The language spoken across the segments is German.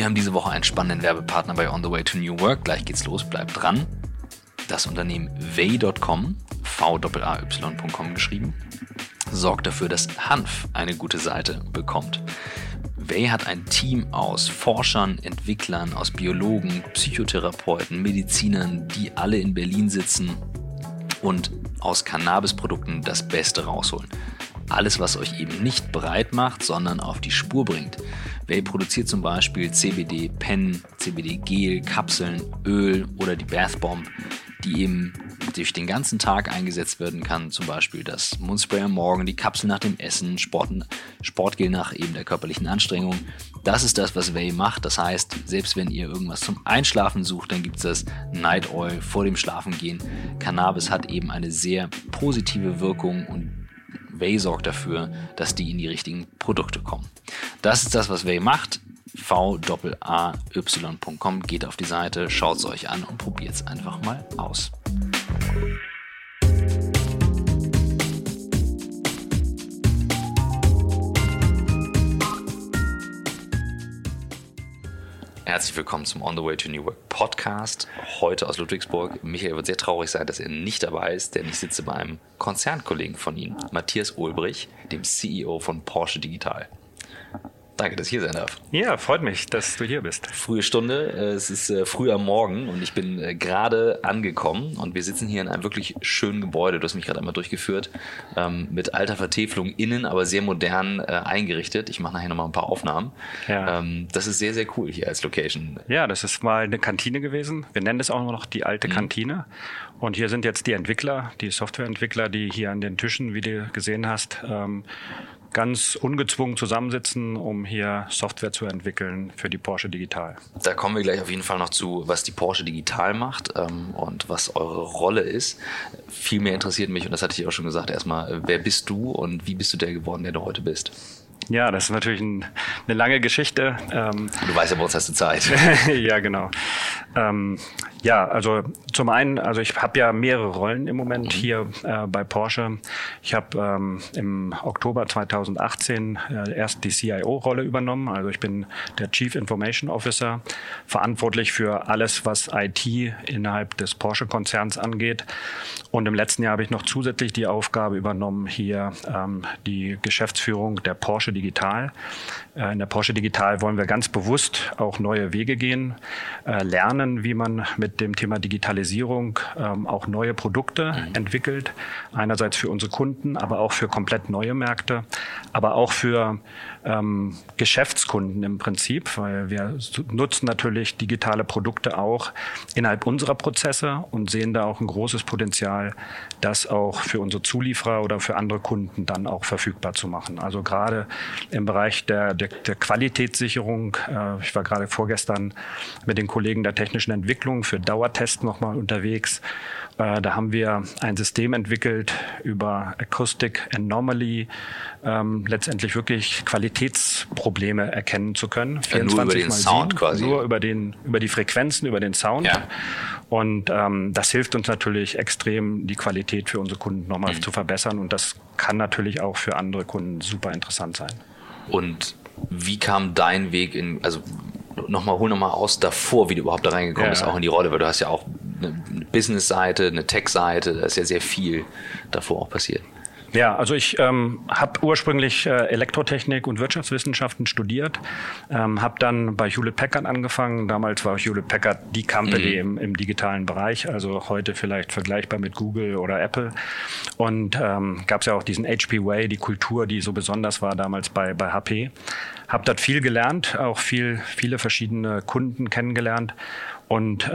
Wir haben diese Woche einen spannenden Werbepartner bei On the Way to New Work. Gleich geht's los, bleibt dran. Das Unternehmen Vay.com, VAAY.com geschrieben, sorgt dafür, dass Hanf eine gute Seite bekommt. Vay hat ein Team aus Forschern, Entwicklern, aus Biologen, Psychotherapeuten, Medizinern, die alle in Berlin sitzen und aus Cannabisprodukten das Beste rausholen. Alles, was euch eben nicht breit macht, sondern auf die Spur bringt. Vay produziert zum Beispiel CBD-Pen, CBD-Gel, Kapseln, Öl oder die Bath Bomb, die eben durch den ganzen Tag eingesetzt werden kann. Zum Beispiel das Mundspray am Morgen, die Kapsel nach dem Essen, Sportgel nach eben der körperlichen Anstrengung. Das ist das, was Vay macht. Das heißt, selbst wenn ihr irgendwas zum Einschlafen sucht, dann gibt es das Night Oil vor dem Schlafengehen. Cannabis hat eben eine sehr positive Wirkung und Vay sorgt dafür, dass die in die richtigen Produkte kommen. Das ist das, was Vay macht. VAAY.com. Geht auf die Seite, schaut es euch an und probiert es einfach mal aus. Herzlich willkommen zum On the Way to New Work Podcast. Heute aus Ludwigsburg. Michael wird sehr traurig sein, dass er nicht dabei ist, denn ich sitze bei einem Konzernkollegen von ihm, Matthias Ulbrich, dem CEO von Porsche Digital. Danke, dass ich hier sein darf. Ja, freut mich, dass du hier bist. Frühe Stunde, es ist früh am Morgen und ich bin gerade angekommen und wir sitzen hier in einem wirklich schönen Gebäude. Du hast mich gerade einmal durchgeführt, mit alter Vertäfelung innen, aber sehr modern eingerichtet. Ich mache nachher nochmal ein paar Aufnahmen. Ja. Das ist sehr, sehr cool hier als Location. Ja, das ist mal eine Kantine gewesen. Wir nennen das auch noch die alte Kantine. Und hier sind jetzt die Entwickler, die Softwareentwickler, die hier an den Tischen, wie du gesehen hast, ganz ungezwungen zusammensitzen, um hier Software zu entwickeln für die Porsche Digital. Da kommen wir gleich auf jeden Fall noch zu, was die Porsche Digital macht und was eure Rolle ist. Viel mehr interessiert mich, und das hatte ich auch schon gesagt, erstmal, wer bist du und wie bist du der geworden, der du heute bist? Ja, das ist natürlich eine lange Geschichte. Du weißt ja, bei uns hast du Zeit. Ja, genau. Ja, also zum einen, also ich habe ja mehrere Rollen im Moment hier bei Porsche. Ich habe im Oktober 2018 erst die CIO-Rolle übernommen. Also ich bin der Chief Information Officer, verantwortlich für alles, was IT innerhalb des Porsche-Konzerns angeht. Und im letzten Jahr habe ich noch zusätzlich die Aufgabe übernommen, hier die Geschäftsführung der Porsche Digital. In der Porsche Digital wollen wir ganz bewusst auch neue Wege gehen, lernen, wie man mit dem Thema Digitalisierung auch neue Produkte entwickelt. Einerseits für unsere Kunden, aber auch für komplett neue Märkte, aber auch für Geschäftskunden im Prinzip, weil wir nutzen natürlich digitale Produkte auch innerhalb unserer Prozesse und sehen da auch ein großes Potenzial, das auch für unsere Zulieferer oder für andere Kunden dann auch verfügbar zu machen. Also gerade im Bereich der Qualitätssicherung. Ich war gerade vorgestern mit den Kollegen der technischen Entwicklung für Dauertest nochmal unterwegs. Da haben wir ein System entwickelt über Acoustic Anomaly, letztendlich wirklich Qualitätsprobleme erkennen zu können. 24 nur über den Sound quasi. Nur über die Frequenzen, über den Sound. Ja. Und das hilft uns natürlich extrem, die Qualität für unsere Kunden nochmal zu verbessern. Und das kann natürlich auch für andere Kunden super interessant sein. Und wie kam dein Weg hol nochmal aus davor, wie du überhaupt da reingekommen bist, auch in die Rolle, weil du hast ja auch eine Business-Seite, eine Tech-Seite, da ist ja sehr viel davor auch passiert. Ja, also ich habe ursprünglich Elektrotechnik und Wirtschaftswissenschaften studiert, habe dann bei Hewlett-Packard angefangen. Damals war Hewlett-Packard die Company im digitalen Bereich, also heute vielleicht vergleichbar mit Google oder Apple. Und gab es ja auch diesen HP Way, die Kultur, die so besonders war damals bei HP. Habe dort viel gelernt, auch viele verschiedene Kunden kennengelernt. Und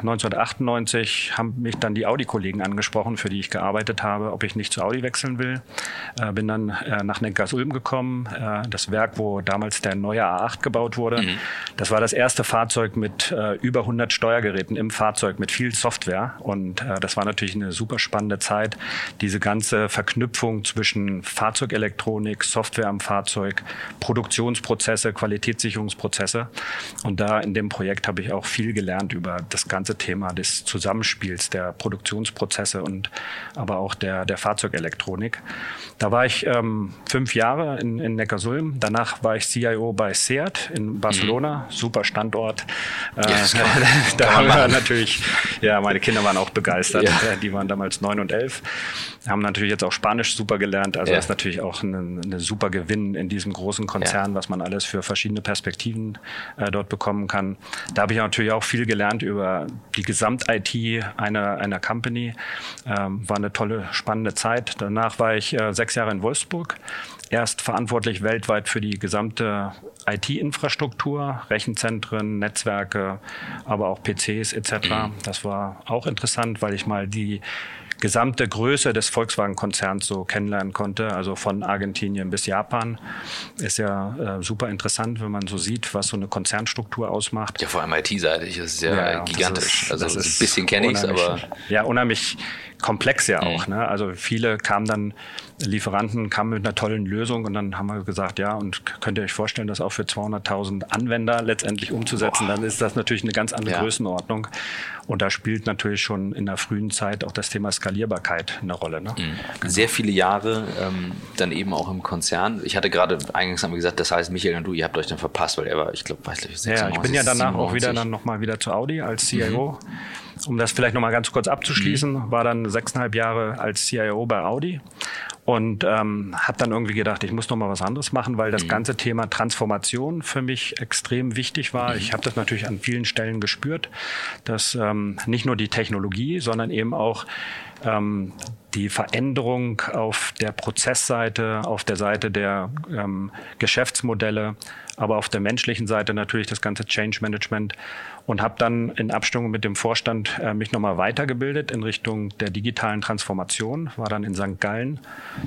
1998 haben mich dann die Audi-Kollegen angesprochen, für die ich gearbeitet habe, ob ich nicht zu Audi wechseln will. Bin dann nach Neckarsulm gekommen, das Werk, wo damals der neue A8 gebaut wurde. Das war das erste Fahrzeug mit über 100 Steuergeräten im Fahrzeug, mit viel Software. Und das war natürlich eine super spannende Zeit, diese ganze Verknüpfung zwischen Fahrzeugelektronik, Software am Fahrzeug, Produktionsprozess, Produktionsprozesse, Qualitätssicherungsprozesse. Und da in dem Projekt habe ich auch viel gelernt über das ganze Thema des Zusammenspiels der Produktionsprozesse und aber auch der Fahrzeugelektronik. Da war ich 5 Jahre in Neckarsulm. Danach war ich CIO bei SEAT in Barcelona. Super Standort. Da haben wir natürlich, ja, meine Kinder waren auch begeistert. Ja. Die waren damals 9 und 11. Haben natürlich jetzt auch Spanisch super gelernt. Also das ist natürlich auch eine super Gewinn in diesem großen Konzern, was man alles für verschiedene Perspektiven dort bekommen kann. Da habe ich natürlich auch viel gelernt über die Gesamt-IT einer Company. War eine tolle, spannende Zeit. Danach war ich 6 Jahre in Wolfsburg. Erst verantwortlich weltweit für die gesamte IT-Infrastruktur, Rechenzentren, Netzwerke, aber auch PCs etc. Das war auch interessant, weil ich mal die gesamte Größe des Volkswagen-Konzerns so kennenlernen konnte, also von Argentinien bis Japan. Ist ja super interessant, wenn man so sieht, was so eine Konzernstruktur ausmacht. Ja, vor allem IT-seitig ist es ja gigantisch. Das ist ein bisschen kenne ich es, aber... Ja, unheimlich komplex ja auch. Ne? Also viele Lieferanten kamen mit einer tollen Lösung und dann haben wir gesagt, ja, und könnt ihr euch vorstellen, das auch für 200.000 Anwender letztendlich umzusetzen, dann ist das natürlich eine ganz andere Größenordnung. Und da spielt natürlich schon in der frühen Zeit auch das Thema Skalierbarkeit eine Rolle. Ne? Sehr viele Jahre dann eben auch im Konzern. Ich hatte gerade eingangs haben wir gesagt, das heißt, Michael und du, ihr habt euch dann verpasst, weil er war, ich glaube, 96, ja, ich bin ja danach 97. Auch wieder nochmal wieder zu Audi als CIO. Um das vielleicht nochmal ganz kurz abzuschließen, war dann 6,5 Jahre als CIO bei Audi und habe dann irgendwie gedacht, ich muss noch mal was anderes machen, weil das ganze Thema Transformation für mich extrem wichtig war. Ich habe das natürlich an vielen Stellen gespürt, dass nicht nur die Technologie, sondern eben auch die Veränderung auf der Prozessseite, auf der Seite der Geschäftsmodelle, aber auf der menschlichen Seite natürlich das ganze Change Management und habe dann in Abstimmung mit dem Vorstand mich nochmal weitergebildet in Richtung der digitalen Transformation, war dann in St. Gallen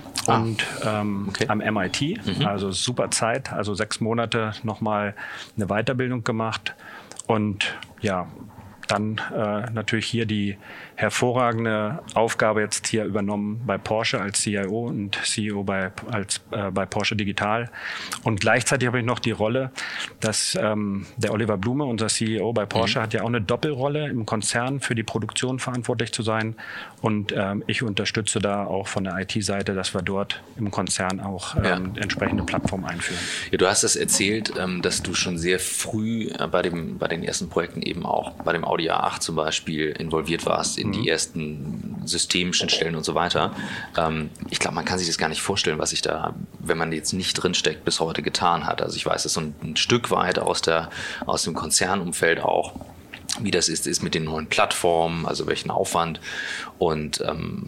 und am MIT, also super Zeit, also 6 Monate nochmal eine Weiterbildung gemacht und ja, dann natürlich hier die hervorragende Aufgabe jetzt hier übernommen bei Porsche als CIO und CEO bei Porsche Digital. Und gleichzeitig habe ich noch die Rolle, dass der Oliver Blume, unser CEO bei Porsche, hat ja auch eine Doppelrolle im Konzern für die Produktion verantwortlich zu sein. Und ich unterstütze da auch von der IT-Seite, dass wir dort im Konzern auch entsprechende Plattformen einführen. Ja, du hast es erzählt, dass du schon sehr früh bei den ersten Projekten eben auch bei dem Audi A8 zum Beispiel involviert warst in die ersten Systemschnittstellen und so weiter. Ich glaube, man kann sich das gar nicht vorstellen, was sich da, wenn man jetzt nicht drinsteckt, bis heute getan hat. Also ich weiß es so ein Stück weit aus dem Konzernumfeld auch, wie das ist mit den neuen Plattformen, also welchen Aufwand. Und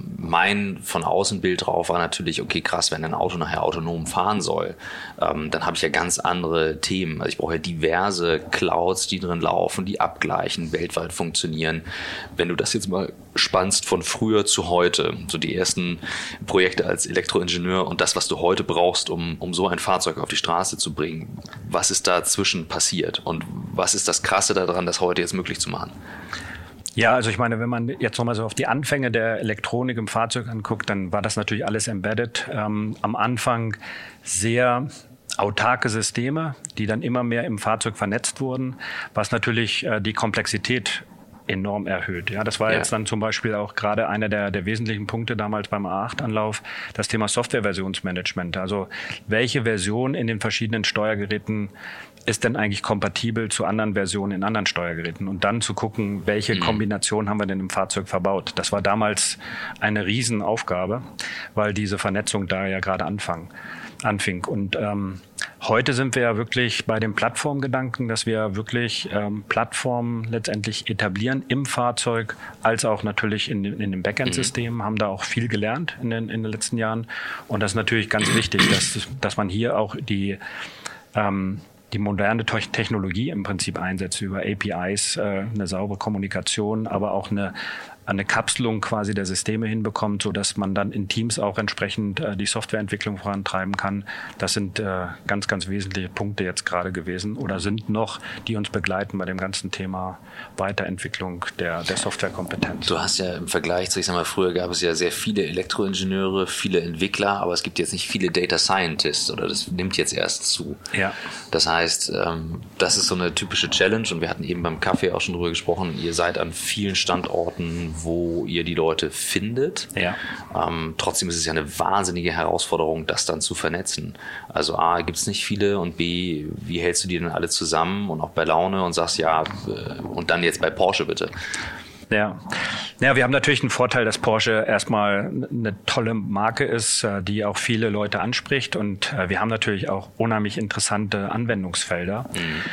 mein von außen Bild drauf war natürlich, okay, krass, wenn ein Auto nachher autonom fahren soll, dann habe ich ja ganz andere Themen. Also ich brauche ja diverse Clouds, die drin laufen, die abgleichen, weltweit funktionieren. Wenn du das jetzt mal spannst von früher zu heute, so die ersten Projekte als Elektroingenieur und das, was du heute brauchst, um so ein Fahrzeug auf die Straße zu bringen, was ist dazwischen passiert und was ist das Krasse daran, das heute jetzt möglich zu machen? Ja, also ich meine, wenn man jetzt nochmal so auf die Anfänge der Elektronik im Fahrzeug anguckt, dann war das natürlich alles embedded. Am Anfang sehr autarke Systeme, die dann immer mehr im Fahrzeug vernetzt wurden, was natürlich die Komplexität enorm erhöht. Ja, das war jetzt dann zum Beispiel auch gerade einer der wesentlichen Punkte damals beim A8-Anlauf, das Thema Softwareversionsmanagement. Also welche Version in den verschiedenen Steuergeräten ist denn eigentlich kompatibel zu anderen Versionen in anderen Steuergeräten? Und dann zu gucken, welche Kombination haben wir denn im Fahrzeug verbaut? Das war damals eine Riesenaufgabe, weil diese Vernetzung da ja gerade anfing. Und heute sind wir ja wirklich bei dem Plattformgedanken, dass wir wirklich Plattformen letztendlich etablieren im Fahrzeug, als auch natürlich in dem Backend-System, haben da auch viel gelernt in den letzten Jahren. Und das ist natürlich ganz wichtig, dass man hier auch die moderne Technologie im Prinzip einsetzt über APIs, eine saubere Kommunikation, aber auch eine eine Kapselung quasi der Systeme hinbekommt, sodass man dann in Teams auch entsprechend die Softwareentwicklung vorantreiben kann. Das sind ganz, ganz wesentliche Punkte jetzt gerade gewesen oder sind noch, die uns begleiten bei dem ganzen Thema Weiterentwicklung der Softwarekompetenz. Du hast ja im Vergleich zu, ich sag mal, früher gab es ja sehr viele Elektroingenieure, viele Entwickler, aber es gibt jetzt nicht viele Data Scientists oder das nimmt jetzt erst zu. Ja. Das heißt, das ist so eine typische Challenge und wir hatten eben beim Kaffee auch schon drüber gesprochen, ihr seid an vielen Standorten, wo ihr die Leute findet. Ja. Trotzdem ist es ja eine wahnsinnige Herausforderung, das dann zu vernetzen. Also A, gibt es nicht viele und B, wie hältst du die denn alle zusammen und auch bei Laune und sagst, ja, und dann jetzt bei Porsche bitte. Ja, wir haben natürlich einen Vorteil, dass Porsche erstmal eine tolle Marke ist, die auch viele Leute anspricht und wir haben natürlich auch unheimlich interessante Anwendungsfelder,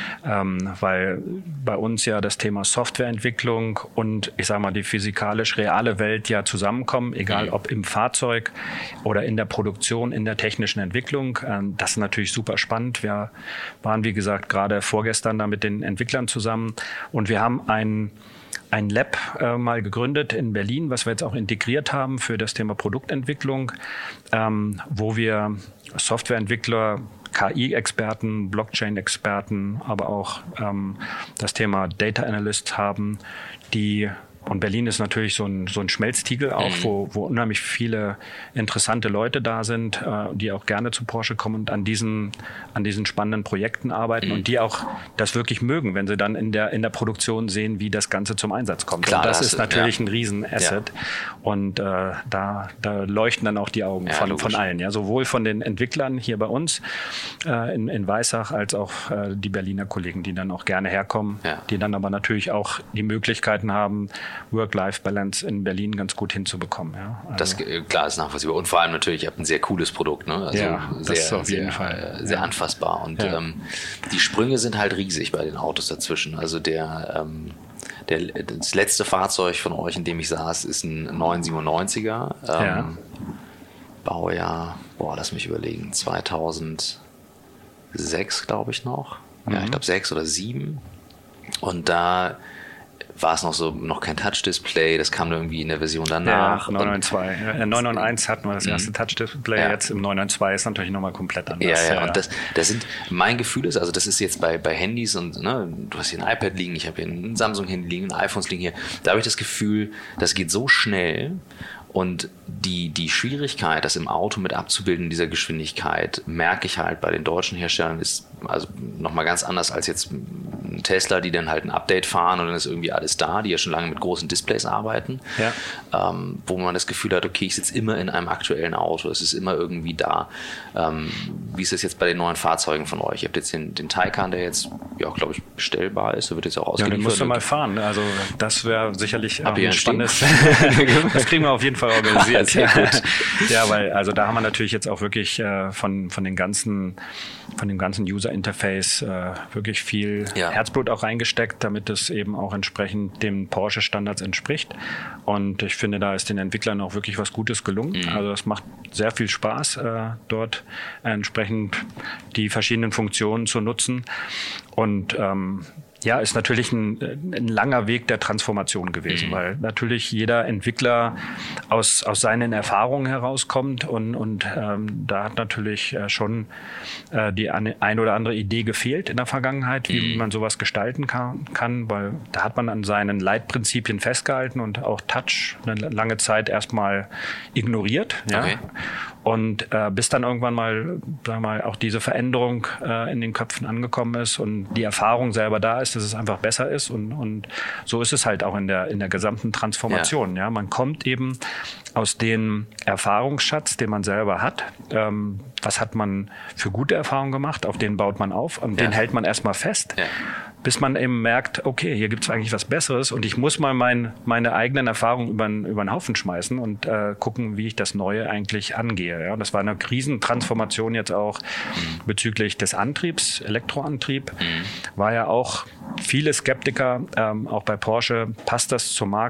weil bei uns ja das Thema Softwareentwicklung und ich sage mal die physikalisch reale Welt ja zusammenkommen, egal ob im Fahrzeug oder in der Produktion, in der technischen Entwicklung. Das ist natürlich super spannend. Wir waren, wie gesagt, gerade vorgestern da mit den Entwicklern zusammen und wir haben ein Lab mal gegründet in Berlin, was wir jetzt auch integriert haben für das Thema Produktentwicklung, wo wir Softwareentwickler, KI-Experten, Blockchain-Experten, aber auch das Thema Data Analysts haben, und Berlin ist natürlich so ein Schmelztiegel auch, wo unheimlich viele interessante Leute da sind, die auch gerne zu Porsche kommen und an diesen spannenden Projekten arbeiten und die auch das wirklich mögen, wenn sie dann in der Produktion sehen, wie das Ganze zum Einsatz kommt. Klar, und das ist natürlich ein Riesenasset. Ja. Und da leuchten dann auch die Augen von allen. Ja, sowohl von den Entwicklern hier bei uns in Weissach als auch die Berliner Kollegen, die dann auch gerne herkommen, die dann aber natürlich auch die Möglichkeiten haben, Work-Life-Balance in Berlin ganz gut hinzubekommen. Ja. Also das klar ist nachvollziehbar. Und vor allem natürlich, ihr habt ein sehr cooles Produkt. Ne? Also das ist auf jeden Fall sehr anfassbar. Und die Sprünge sind halt riesig bei den Autos dazwischen. Also das letzte Fahrzeug von euch, in dem ich saß, ist ein 997er. Baujahr, lass mich überlegen, 2006, glaube ich noch. Ja, ich glaube 6 oder 7. Und da war es noch kein Touch-Display, das kam irgendwie in der Version danach. Ja, 992. In 991 hatten wir das erste Touch-Display, jetzt im 992 ist natürlich nochmal komplett anders. Ja. Und das sind, mein Gefühl ist, also das ist jetzt bei Handys und ne, du hast hier ein iPad liegen, ich habe hier ein Samsung-Handy liegen, iPhones liegen hier, da habe ich das Gefühl, das geht so schnell. Und die Schwierigkeit, das im Auto mit abzubilden in dieser Geschwindigkeit, merke ich halt bei den deutschen Herstellern, ist also nochmal ganz anders als jetzt ein Tesla, die dann halt ein Update fahren und dann ist irgendwie alles da, die ja schon lange mit großen Displays arbeiten, wo man das Gefühl hat, okay, ich sitze immer in einem aktuellen Auto, es ist immer irgendwie da. Wie ist es jetzt bei den neuen Fahrzeugen von euch? Ihr habt jetzt den Taycan, der jetzt, ja, glaube ich, bestellbar ist, der wird jetzt auch ausgeliefert. Ja, den musst du mal fahren, also das wäre sicherlich ein spannendes. Das kriegen wir auf jeden Fall organisiert. Sehr gut. Ja, weil also da haben wir natürlich jetzt auch wirklich von dem ganzen User-Interface wirklich viel Herzblut auch reingesteckt, damit es eben auch entsprechend den Porsche-Standards entspricht. Und ich finde, da ist den Entwicklern auch wirklich was Gutes gelungen. Also es macht sehr viel Spaß, dort entsprechend die verschiedenen Funktionen zu nutzen. Und ist natürlich ein langer Weg der Transformation gewesen, weil natürlich jeder Entwickler aus seinen Erfahrungen herauskommt und da hat natürlich schon die ein oder andere Idee gefehlt in der Vergangenheit, wie man sowas gestalten kann, weil da hat man an seinen Leitprinzipien festgehalten und auch Touch eine lange Zeit erstmal ignoriert. Ja? Okay. Und bis dann irgendwann mal, sagen wir mal, auch diese Veränderung in den Köpfen angekommen ist und die Erfahrung selber da ist, dass es einfach besser ist. Und so ist es halt auch in der gesamten Transformation. Ja, man kommt eben aus dem Erfahrungsschatz, den man selber hat. Was hat man für gute Erfahrungen gemacht? Auf den baut man auf und den hält man erstmal fest. Ja. Bis man eben merkt, okay, hier gibt es eigentlich was Besseres und ich muss mal meine eigenen Erfahrungen über den Haufen schmeißen und gucken, wie ich das Neue eigentlich angehe. Ja, das war eine Krisentransformation jetzt auch bezüglich des Antriebs, Elektroantrieb. War ja auch viele Skeptiker, auch bei Porsche, passt das zur Marke,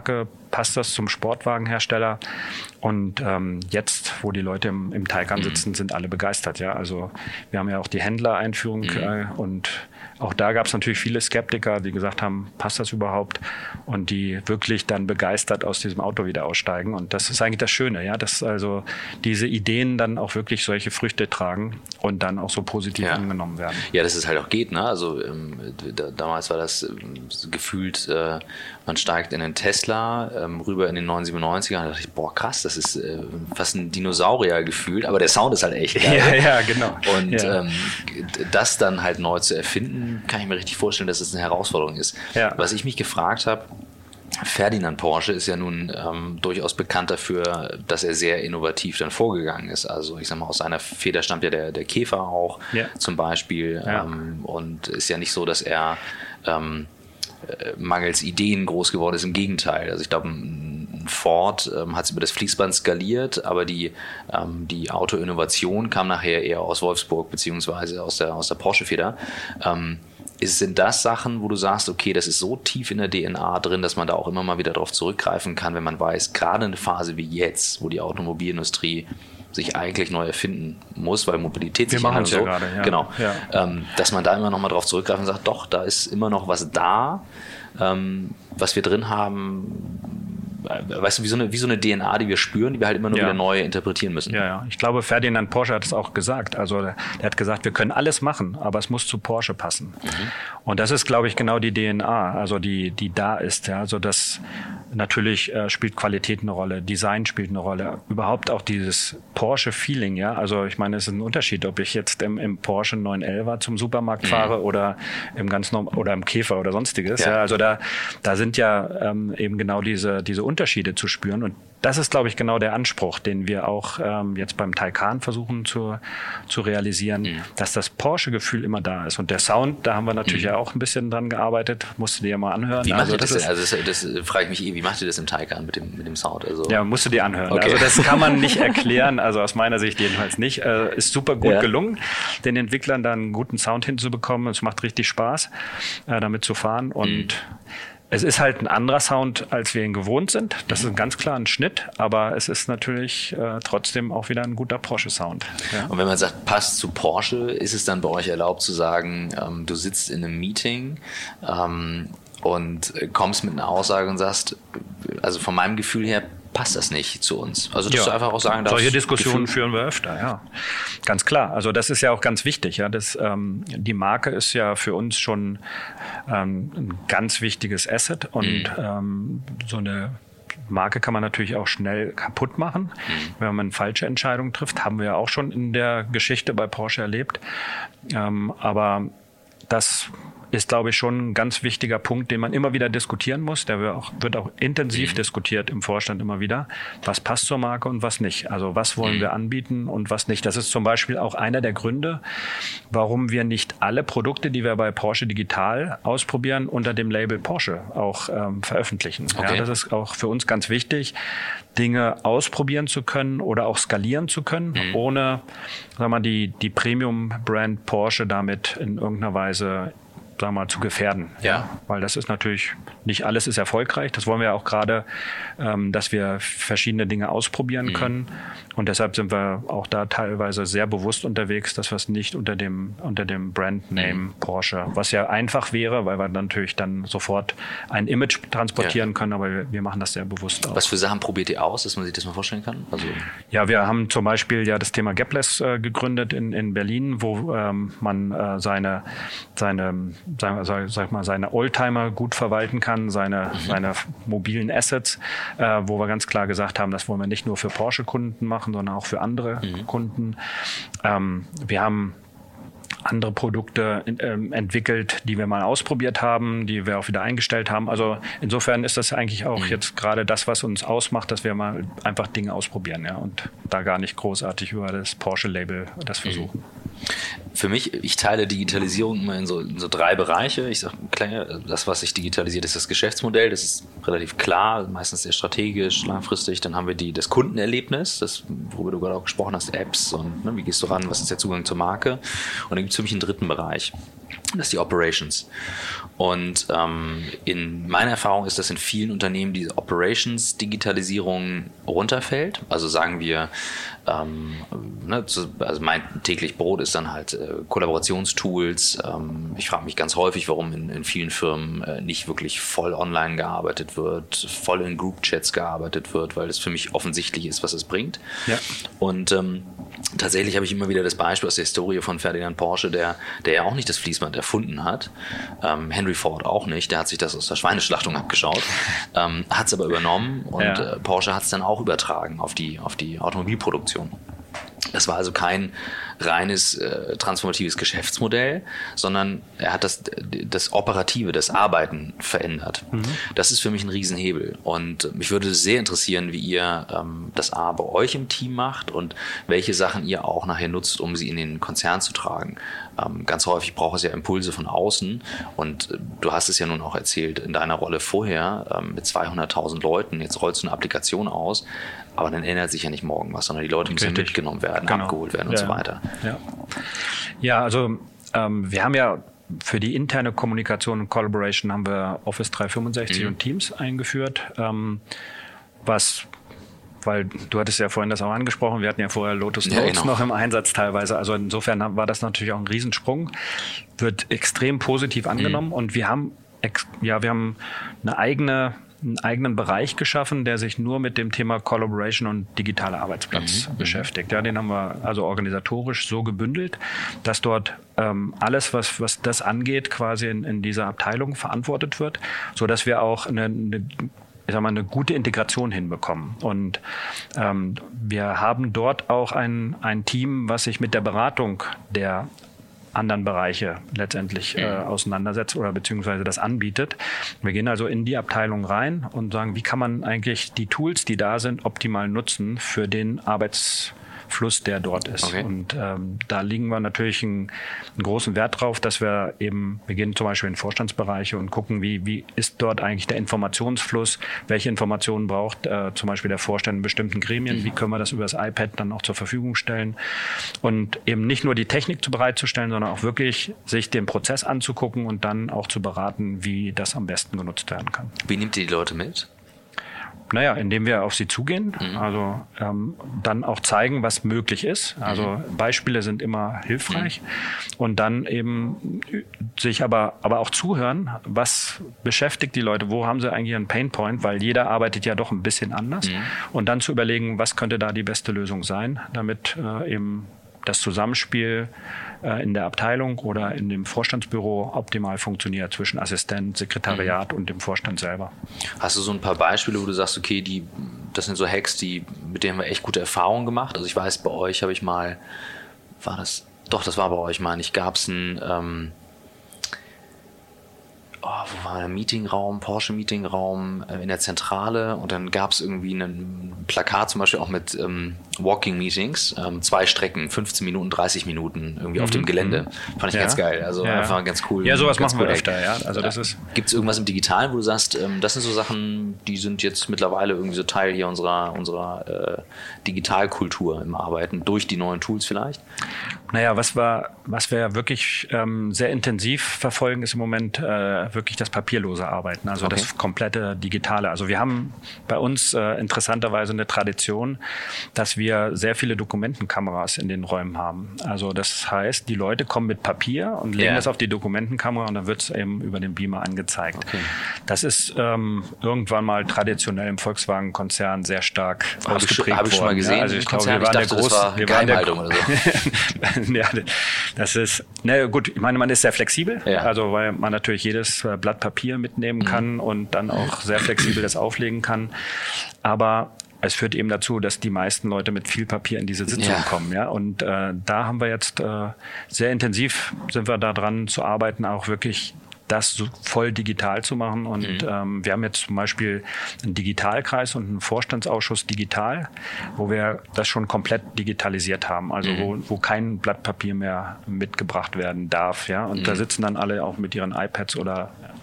passt das zum Sportwagenhersteller? Und jetzt, wo die Leute im Taycan sitzen, sind alle begeistert. Ja, also wir haben ja auch die Händlereinführung und auch da gab es natürlich viele Skeptiker, die gesagt haben, passt das überhaupt? Und die wirklich dann begeistert aus diesem Auto wieder aussteigen. Und das ist eigentlich das Schöne, ja, dass also diese Ideen dann auch wirklich solche Früchte tragen und dann auch so positiv angenommen werden. Ja, dass es halt auch geht, ne? Also damals war das gefühlt, man steigt in einen Tesla rüber in den 997er und da dachte ich, boah, krass, das ist fast ein Dinosaurier gefühlt, aber der Sound ist halt echt geil. Ja, genau. Und das dann halt neu zu erfinden, kann ich mir richtig vorstellen, dass es eine Herausforderung ist. Ja. Was ich mich gefragt habe, Ferdinand Porsche ist ja nun durchaus bekannt dafür, dass er sehr innovativ dann vorgegangen ist. Also ich sag mal, aus seiner Feder stammt ja der Käfer auch zum Beispiel. Und ist ja nicht so, dass er mangels Ideen groß geworden ist. Im Gegenteil. Also ich glaube, Ford hat es über das Fließband skaliert, aber die Auto-Innovation kam nachher eher aus Wolfsburg beziehungsweise aus der Porsche-Feder. Sind das Sachen, wo du sagst, okay, das ist so tief in der DNA drin, dass man da auch immer mal wieder drauf zurückgreifen kann, wenn man weiß, gerade in einer Phase wie jetzt, wo die Automobilindustrie sich eigentlich neu erfinden muss, weil Mobilität sich ändert so, gerade, genau, dass man da immer noch mal drauf zurückgreift und sagt, doch, da ist immer noch was da, was wir drin haben, weißt du, wie so eine DNA, die wir spüren, die wir halt immer nur wieder neu interpretieren müssen. Ja. Ich glaube, Ferdinand Porsche hat es auch gesagt. Also der hat gesagt, wir können alles machen, aber es muss zu Porsche passen. Und das ist, glaube ich, genau die DNA, also die da ist. Ja. Also das natürlich spielt Qualität eine Rolle, Design spielt eine Rolle, überhaupt auch dieses Porsche-Feeling. Ja. Also ich meine, es ist ein Unterschied, ob ich jetzt im Porsche 911 zum Supermarkt fahre oder im Käfer oder sonstiges. Ja. Also da sind ja eben genau diese Unterschiede zu spüren. Und das ist, glaube ich, genau der Anspruch, den wir auch jetzt beim Taycan versuchen zu realisieren, dass das Porsche-Gefühl immer da ist. Und der Sound, da haben wir natürlich auch ein bisschen dran gearbeitet, musst du dir mal anhören. Wie macht ihr das denn? Also das frage ich mich wie macht ihr das im Taycan mit dem Sound? Also ja, musst du dir anhören. Okay. Also das kann man nicht erklären, also aus meiner Sicht jedenfalls nicht. Ist super gut gelungen, den Entwicklern da einen guten Sound hinzubekommen. Es macht richtig Spaß, damit zu fahren und es ist halt ein anderer Sound, als wir ihn gewohnt sind. Das ist ganz klar ein Schnitt, aber es ist natürlich trotzdem auch wieder ein guter Porsche-Sound. Ja. Und wenn man sagt, passt zu Porsche, ist es dann bei euch erlaubt zu sagen, du sitzt in einem Meeting und kommst mit einer Aussage und sagst, also von meinem Gefühl her passt das nicht zu uns. Also dass du einfach auch sagen darfst. Solche Diskussionen führen wir öfter, ja. Ganz klar. Also das ist ja auch ganz wichtig. Ja. Die Marke ist ja für uns schon ein ganz wichtiges Asset und so eine Marke kann man natürlich auch schnell kaputt machen, wenn man eine falsche Entscheidung trifft. Haben wir ja auch schon in der Geschichte bei Porsche erlebt. Aber das ist, glaube ich, schon ein ganz wichtiger Punkt, den man immer wieder diskutieren muss. Der wird auch intensiv diskutiert im Vorstand immer wieder. Was passt zur Marke und was nicht? Also was wollen wir anbieten und was nicht? Das ist zum Beispiel auch einer der Gründe, warum wir nicht alle Produkte, die wir bei Porsche Digital ausprobieren, unter dem Label Porsche auch veröffentlichen. Okay. Ja, das ist auch für uns ganz wichtig, Dinge ausprobieren zu können oder auch skalieren zu können, ohne, sagen wir mal, die Premium-Brand Porsche damit in irgendeiner Weise zu gefährden. Ja. Weil das ist natürlich, nicht alles ist erfolgreich. Das wollen wir auch gerade, dass wir verschiedene Dinge ausprobieren können. Und deshalb sind wir auch da teilweise sehr bewusst unterwegs, dass wir es nicht unter dem Brandname Porsche, was ja einfach wäre, weil wir natürlich dann sofort ein Image transportieren können, aber wir machen das sehr bewusst auch. Was für Sachen probiert ihr aus, dass man sich das mal vorstellen kann? Also ja, wir haben zum Beispiel ja das Thema Gapless gegründet in Berlin, wo man seine Oldtimer gut verwalten kann, seine mobilen Assets, wo wir ganz klar gesagt haben, das wollen wir nicht nur für Porsche-Kunden machen, sondern auch für andere Kunden. Wir haben andere Produkte entwickelt, die wir mal ausprobiert haben, die wir auch wieder eingestellt haben. Also insofern ist das eigentlich auch jetzt gerade das, was uns ausmacht, dass wir mal einfach Dinge ausprobieren, ja, und da gar nicht großartig über das Porsche-Label das versuchen. Für mich, ich teile Digitalisierung immer in so 3 Bereiche. Ich sage, das, was sich digitalisiert, ist das Geschäftsmodell. Das ist relativ klar, meistens sehr strategisch, langfristig. Dann haben wir das Kundenerlebnis, das, worüber du gerade auch gesprochen hast, Apps und wie gehst du ran, was ist der Zugang zur Marke. Und dann gibt es für mich einen dritten Bereich. Das ist die Operations. Und in meiner Erfahrung ist das in vielen Unternehmen diese Operations-Digitalisierung runterfällt. Also sagen wir, also mein täglich Brot ist dann halt Kollaborationstools. Ich frage mich ganz häufig, warum in vielen Firmen nicht wirklich voll online gearbeitet wird, voll in Group-Chats gearbeitet wird, weil es für mich offensichtlich ist, was es bringt. Ja. Und tatsächlich habe ich immer wieder das Beispiel aus der Historie von Ferdinand Porsche, der ja auch nicht das Fließband erfunden hat. Henry Ford auch nicht, der hat sich das aus der Schweineschlachtung abgeschaut, hat es aber übernommen und Porsche hat es dann auch übertragen auf die Automobilproduktion. Das war also kein reines transformatives Geschäftsmodell, sondern er hat das Operative, das Arbeiten verändert. Das ist für mich ein Riesenhebel und mich würde sehr interessieren, wie ihr das A bei euch im Team macht und welche Sachen ihr auch nachher nutzt, um sie in den Konzern zu tragen. Ganz häufig braucht es ja Impulse von außen und du hast es ja nun auch erzählt in deiner Rolle vorher mit 200.000 Leuten, jetzt rollst du eine Applikation aus, aber dann ändert sich ja nicht morgen was, sondern die Leute müssen mitgenommen werden, abgeholt werden und so weiter. Ja, also wir haben ja für die interne Kommunikation und Collaboration haben wir Office 365 und Teams eingeführt, weil du hattest ja vorhin das auch angesprochen, wir hatten ja vorher Lotus Notes noch im Einsatz teilweise, also insofern war das natürlich auch ein Riesensprung, wird extrem positiv angenommen und wir haben einen eigenen Bereich geschaffen, der sich nur mit dem Thema Collaboration und digitaler Arbeitsplatz beschäftigt. Ja, den haben wir also organisatorisch so gebündelt, dass dort alles, was das angeht, quasi in dieser Abteilung verantwortet wird, so dass wir auch eine gute Integration hinbekommen. Und wir haben dort auch ein Team, was sich mit der Beratung der anderen Bereiche letztendlich auseinandersetzt oder beziehungsweise das anbietet. Wir gehen also in die Abteilung rein und sagen, wie kann man eigentlich die Tools, die da sind, optimal nutzen für den Arbeitsfluss, der dort ist. Okay. Und da legen wir natürlich einen großen Wert drauf, dass wir gehen zum Beispiel in Vorstandsbereiche und gucken, wie ist dort eigentlich der Informationsfluss, welche Informationen braucht zum Beispiel der Vorstand in bestimmten Gremien, wie können wir das über das iPad dann auch zur Verfügung stellen und eben nicht nur die Technik bereitzustellen, sondern auch wirklich sich den Prozess anzugucken und dann auch zu beraten, wie das am besten genutzt werden kann. Wie nehmt ihr die Leute mit? Naja, indem wir auf sie zugehen, also dann auch zeigen, was möglich ist. Also Beispiele sind immer hilfreich und dann eben sich aber auch zuhören, was beschäftigt die Leute, wo haben sie eigentlich einen Painpoint, weil jeder arbeitet ja doch ein bisschen anders und dann zu überlegen, was könnte da die beste Lösung sein, damit eben das Zusammenspiel in der Abteilung oder in dem Vorstandsbüro optimal funktioniert zwischen Assistent, Sekretariat und dem Vorstand selber. Hast du so ein paar Beispiele, wo du sagst, okay, das sind so Hacks, mit denen haben wir echt gute Erfahrungen gemacht? Also ich weiß, bei euch habe ich mal, das war bei euch mal nicht, gab es wo war der Meetingraum, Porsche-Meetingraum in der Zentrale und dann gab es irgendwie ein Plakat zum Beispiel auch mit Walking-Meetings, 2 Strecken, 15 Minuten, 30 Minuten irgendwie auf dem Gelände. Fand ich ganz geil, also einfach ganz cool. Ja, sowas machen wir öfter, ja. Also gibt es irgendwas im Digitalen, wo du sagst, das sind so Sachen, die sind jetzt mittlerweile irgendwie so Teil hier unserer Digitalkultur im Arbeiten, durch die neuen Tools vielleicht? Naja, was wir wirklich sehr intensiv verfolgen, ist im Moment wirklich das papierlose Arbeiten, also das komplette Digitale. Also wir haben bei uns interessanterweise eine Tradition, dass wir sehr viele Dokumentenkameras in den Räumen haben. Also das heißt, die Leute kommen mit Papier und legen das auf die Dokumentenkamera und dann wird es eben über den Beamer angezeigt. Okay. Das ist irgendwann mal traditionell im Volkswagen-Konzern sehr stark ausgeprägt worden. Habe ich schon mal gesehen. Ja, also ich glaube, wir waren der Geheimhaltung oder so. Ja, das ist, gut, ich meine, man ist sehr flexibel, also weil man natürlich jedes Blatt Papier mitnehmen kann und dann auch sehr flexibel das auflegen kann. Aber es führt eben dazu, dass die meisten Leute mit viel Papier in diese Sitzung kommen. Ja? Und da haben wir jetzt sehr intensiv, sind wir da dran zu arbeiten, auch wirklich das so voll digital zu machen. Und wir haben jetzt zum Beispiel einen Digitalkreis und einen Vorstandsausschuss digital, wo wir das schon komplett digitalisiert haben. Also wo kein Blatt Papier mehr mitgebracht werden darf. Ja? Und da sitzen dann alle auch mit ihren iPads oder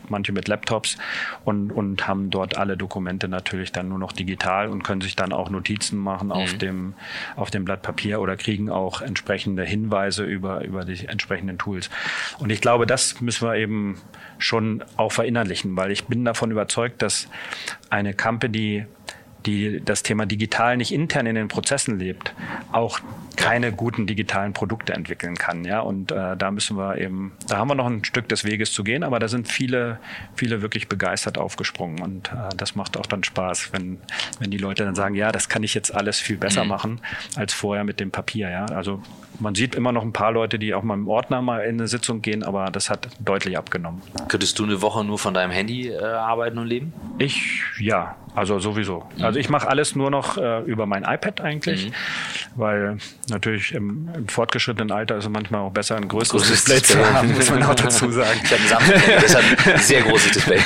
manche mit Laptops und haben dort alle Dokumente natürlich dann nur noch digital und können sich dann auch Notizen machen auf dem Blatt Papier oder kriegen auch entsprechende Hinweise über die entsprechenden Tools. Und ich glaube, das müssen wir eben schon auch verinnerlichen, weil ich bin davon überzeugt, dass eine Company, die das Thema digital nicht intern in den Prozessen lebt, auch keine guten digitalen Produkte entwickeln kann. Ja? Und da müssen wir eben, da haben wir noch ein Stück des Weges zu gehen, aber da sind viele wirklich begeistert aufgesprungen. Und das macht auch dann Spaß, wenn die Leute dann sagen, ja, das kann ich jetzt alles viel besser machen als vorher mit dem Papier. Ja? Also man sieht immer noch ein paar Leute, die auch mal im Ordner mal in eine Sitzung gehen, aber das hat deutlich abgenommen. Könntest du eine Woche nur von deinem Handy arbeiten und leben? Ja, also sowieso. Also ich mache alles nur noch über mein iPad eigentlich, weil natürlich im fortgeschrittenen Alter ist es manchmal auch besser, ein größeres Display zu haben, muss man auch dazu sagen. Ich habe einen Samsung, das hat ein sehr großes Display.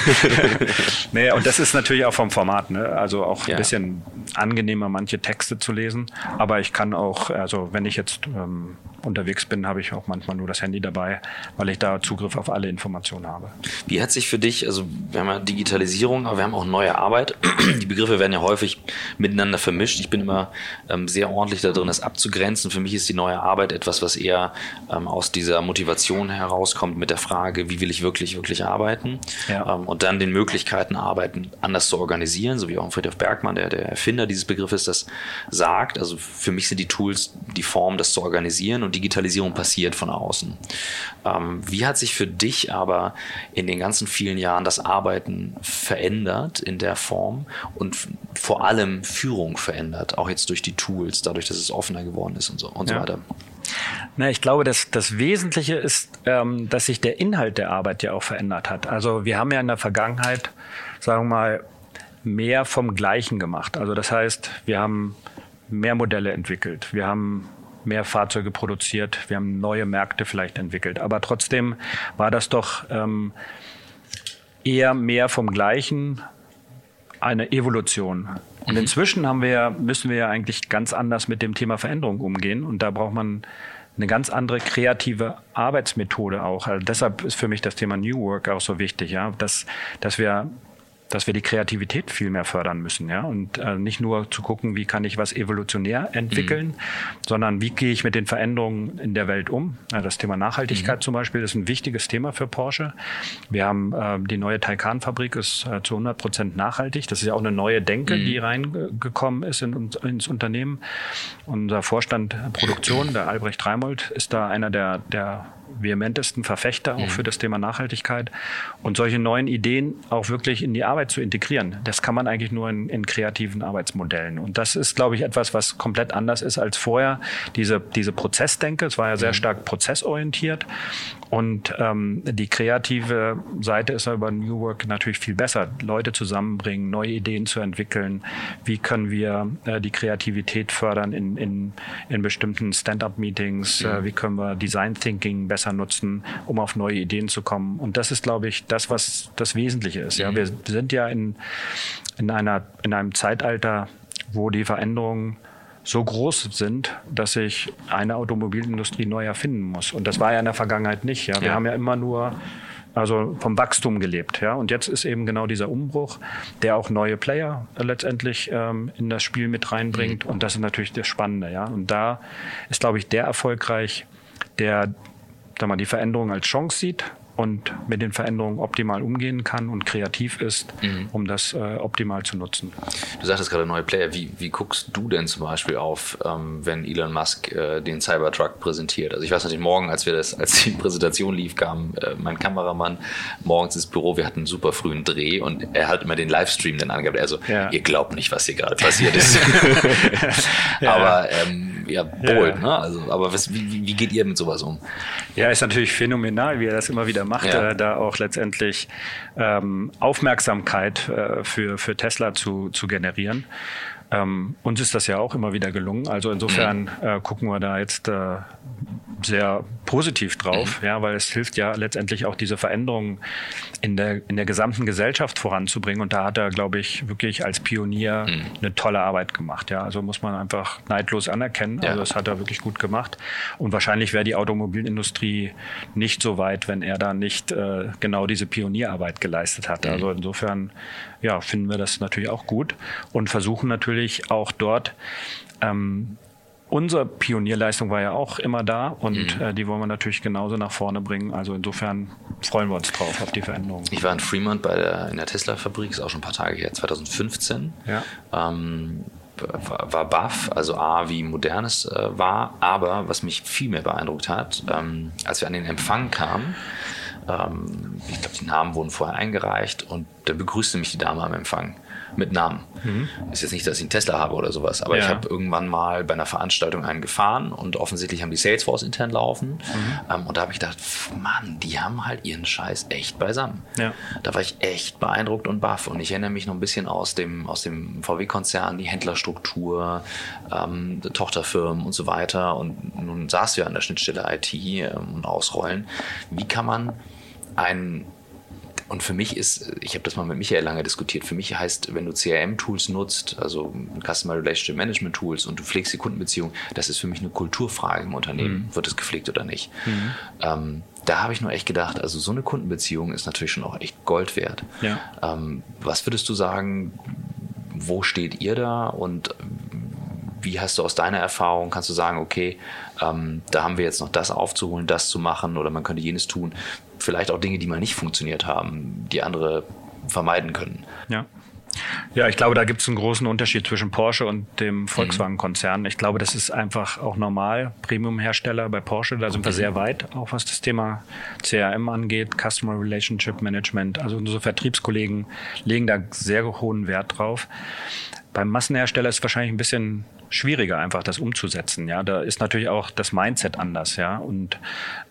Nee, und das ist natürlich auch vom Format, ne? Also auch ein bisschen angenehmer, manche Texte zu lesen. Aber ich kann auch, also wenn ich jetzt unterwegs bin, habe ich auch manchmal nur das Handy dabei, weil ich da Zugriff auf alle Informationen habe. Wie hat sich für dich, also wir haben ja Digitalisierung, aber wir haben auch neue Arbeit. Die Begriffe werden ja häufig miteinander vermischt. Ich bin immer sehr ordentlich da drin, das abzugrenzen. Für mich ist die neue Arbeit etwas, was eher aus dieser Motivation herauskommt mit der Frage, wie will ich wirklich arbeiten? Ja. Und dann den Möglichkeiten, Arbeiten anders zu organisieren, so wie auch Friedrich Bergmann, der Erfinder dieses Begriffes, das sagt. Also für mich sind die Tools die Form, das zu organisieren, und Digitalisierung passiert von außen. Wie hat sich für dich aber in den ganzen vielen Jahren das Arbeiten verändert in der Form und vor allem Führung verändert, auch jetzt durch die Tools, dadurch, dass es offener geworden ist und so weiter? Na, ich glaube, das Wesentliche ist, dass sich der Inhalt der Arbeit ja auch verändert hat. Also wir haben ja in der Vergangenheit, sagen wir mal, mehr vom Gleichen gemacht. Also das heißt, wir haben mehr Modelle entwickelt, wir haben mehr Fahrzeuge produziert, wir haben neue Märkte vielleicht entwickelt. Aber trotzdem war das doch eher mehr vom Gleichen, eine Evolution. Und inzwischen müssen wir ja eigentlich ganz anders mit dem Thema Veränderung umgehen. Und da braucht man eine ganz andere kreative Arbeitsmethode auch. Also deshalb ist für mich das Thema New Work auch so wichtig, ja, dass wir die Kreativität viel mehr fördern müssen, ja, und nicht nur zu gucken, wie kann ich was evolutionär entwickeln, sondern wie gehe ich mit den Veränderungen in der Welt um. Ja, das Thema Nachhaltigkeit zum Beispiel ist ein wichtiges Thema für Porsche. Wir haben die neue Taycan-Fabrik ist zu 100% nachhaltig. Das ist ja auch eine neue Denke, die reingekommen ist ins Unternehmen. Unser Vorstand Produktion, der Albrecht Reimold, ist da einer der vehementesten Verfechter auch für das Thema Nachhaltigkeit, und solche neuen Ideen auch wirklich in die Arbeit zu integrieren. Das kann man eigentlich nur in kreativen Arbeitsmodellen. Und das ist, glaube ich, etwas, was komplett anders ist als vorher. Diese Prozessdenke, es war ja sehr stark prozessorientiert, und die kreative Seite ist ja über New Work natürlich viel besser. Leute zusammenbringen, neue Ideen zu entwickeln. Wie können wir die Kreativität fördern in bestimmten Stand-up-Meetings? Wie können wir Design Thinking besser nutzen, um auf neue Ideen zu kommen? Und das ist, glaube ich, das, was das Wesentliche ist. Ja, wir sind ja in einem Zeitalter, wo die Veränderungen so groß sind, dass sich eine Automobilindustrie neu erfinden muss. Und das war ja in der Vergangenheit nicht. Ja, wir haben ja immer nur vom Wachstum gelebt. Ja, und jetzt ist eben genau dieser Umbruch, der auch neue Player letztendlich in das Spiel mit reinbringt. Und das ist natürlich das Spannende. Ja, und da ist, glaube ich, der erfolgreich, der die Veränderung als Chance sieht und mit den Veränderungen optimal umgehen kann und kreativ ist, um das optimal zu nutzen. Du sagtest gerade neue Player. Wie guckst du denn zum Beispiel auf, wenn Elon Musk den Cybertruck präsentiert? Also ich weiß natürlich, morgen, als die Präsentation lief, kam mein Kameramann morgens ins Büro. Wir hatten einen super frühen Dreh und er hat immer den Livestream dann angehabt. Also ihr glaubt nicht, was hier gerade passiert ist. Aber bold, ne? Also, aber wie geht ihr mit sowas um? Ja, ist natürlich phänomenal, wie er das immer wieder macht, da auch letztendlich Aufmerksamkeit für Tesla zu generieren. Uns ist das ja auch immer wieder gelungen. Also insofern gucken wir da jetzt sehr positiv drauf, ja, weil es hilft ja letztendlich auch diese Veränderungen in der gesamten Gesellschaft voranzubringen. Und da hat er, glaube ich, wirklich als Pionier eine tolle Arbeit gemacht. Ja, also muss man einfach neidlos anerkennen. Also das hat er wirklich gut gemacht. Und wahrscheinlich wäre die Automobilindustrie nicht so weit, wenn er da nicht genau diese Pionierarbeit geleistet hat. Also insofern, ja, finden wir das natürlich auch gut und versuchen natürlich auch dort unsere Pionierleistung war ja auch immer da und die wollen wir natürlich genauso nach vorne bringen. Also insofern freuen wir uns drauf auf die Veränderungen. Ich war in Fremont in der Tesla-Fabrik, ist auch schon ein paar Tage her, 2015. Ja. War baff, also A, wie modern es war, aber was mich viel mehr beeindruckt hat, als wir an den Empfang kamen, ich glaube, die Namen wurden vorher eingereicht und dann begrüßte mich die Dame am Empfang mit Namen. Ist jetzt nicht, dass ich einen Tesla habe oder sowas, aber ich habe irgendwann mal bei einer Veranstaltung einen gefahren und offensichtlich haben die Salesforce intern laufen und da habe ich gedacht, Mann, die haben halt ihren Scheiß echt beisammen. Ja. Da war ich echt beeindruckt und baff und ich erinnere mich noch ein bisschen aus dem VW-Konzern, die Händlerstruktur, Tochterfirmen und so weiter und nun saß wir an der Schnittstelle IT und Ausrollen. Wie kann man und für mich ich habe das mal mit Michael lange diskutiert, für mich heißt, wenn du CRM-Tools nutzt, also Customer Relationship Management Tools und du pflegst die Kundenbeziehung, das ist für mich eine Kulturfrage im Unternehmen, wird es gepflegt oder nicht. Da habe ich nur echt gedacht, also so eine Kundenbeziehung ist natürlich schon auch echt Gold wert. Ja. Was würdest du sagen, wo steht ihr da und wie hast du aus deiner Erfahrung, kannst du sagen, okay, da haben wir jetzt noch das aufzuholen, das zu machen oder man könnte jenes tun, vielleicht auch Dinge, die mal nicht funktioniert haben, die andere vermeiden können. Ja, ich glaube, da gibt es einen großen Unterschied zwischen Porsche und dem Volkswagen-Konzern. Ich glaube, das ist einfach auch normal. Premium-Hersteller bei Porsche, da sind wir sehr weit, auch was das Thema CRM angeht, Customer Relationship Management. Also unsere Vertriebskollegen legen da sehr hohen Wert drauf. Beim Massenhersteller ist es wahrscheinlich ein bisschen schwieriger, einfach das umzusetzen. Ja, da ist natürlich auch das Mindset anders. Ja, und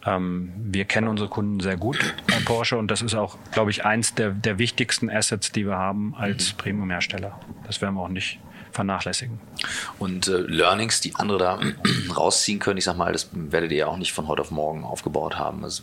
wir kennen unsere Kunden sehr gut bei Porsche und das ist auch, glaube ich, eins der wichtigsten Assets, die wir haben als Premium-Hersteller. Das werden wir auch nicht vernachlässigen. Und Learnings, die andere da rausziehen können, ich sag mal, das werdet ihr ja auch nicht von heute auf morgen aufgebaut haben. Das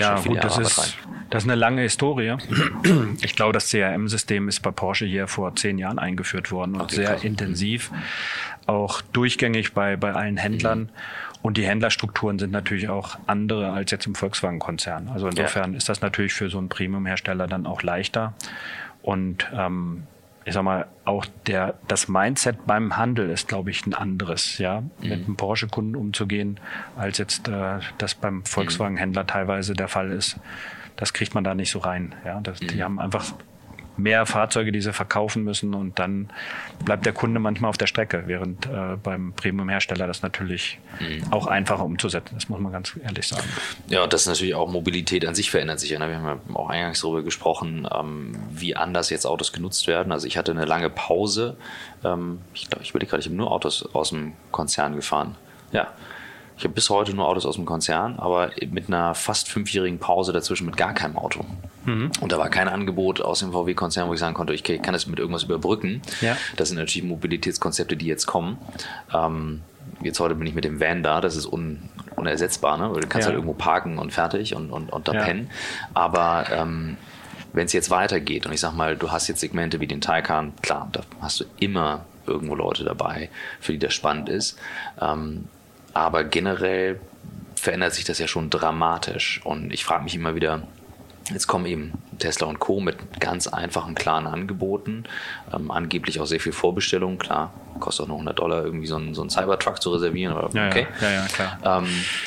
ist eine lange Historie. Ich glaube, das CRM-System ist bei Porsche hier vor 10 Jahren eingeführt worden und sehr intensiv, auch durchgängig bei allen Händlern. Und die Händlerstrukturen sind natürlich auch andere als jetzt im Volkswagen-Konzern. Also insofern ist das natürlich für so einen Premium-Hersteller dann auch leichter. Und ich sag mal, auch das Mindset beim Handel ist, glaube ich, ein anderes, ja, mit einem Porsche-Kunden umzugehen, als jetzt das beim Volkswagen-Händler teilweise der Fall ist. Das kriegt man da nicht so rein. Ja, die haben einfach mehr Fahrzeuge, die sie verkaufen müssen und dann bleibt der Kunde manchmal auf der Strecke, während beim Premium-Hersteller das natürlich auch einfacher umzusetzen ist, muss man ganz ehrlich sagen. Ja, und das ist natürlich auch Mobilität an sich verändert sich. Wir haben ja auch eingangs darüber gesprochen, wie anders jetzt Autos genutzt werden. Also ich hatte eine lange Pause. Ich glaube, ich habe nur Autos aus dem Konzern gefahren. Ja. Ich habe bis heute nur Autos aus dem Konzern, aber mit einer fast 5-jährigen Pause dazwischen mit gar keinem Auto. Und da war kein Angebot aus dem VW-Konzern, wo ich sagen konnte, ich kann das mit irgendwas überbrücken. Ja. Das sind natürlich Mobilitätskonzepte, die jetzt kommen. Jetzt heute bin ich mit dem Van da, das ist unersetzbar, ne? Du kannst halt irgendwo parken und fertig und da pennen. Aber wenn es jetzt weitergeht und ich sag mal, du hast jetzt Segmente wie den Taycan, klar, da hast du immer irgendwo Leute dabei, für die das spannend ist. Aber generell verändert sich das ja schon dramatisch. Und ich frage mich immer wieder, jetzt kommen eben Tesla und Co. mit ganz einfachen, klaren Angeboten. Angeblich auch sehr viel Vorbestellung. Klar, kostet auch nur $100, irgendwie so einen Cybertruck zu reservieren. Aber okay. Ja, klar.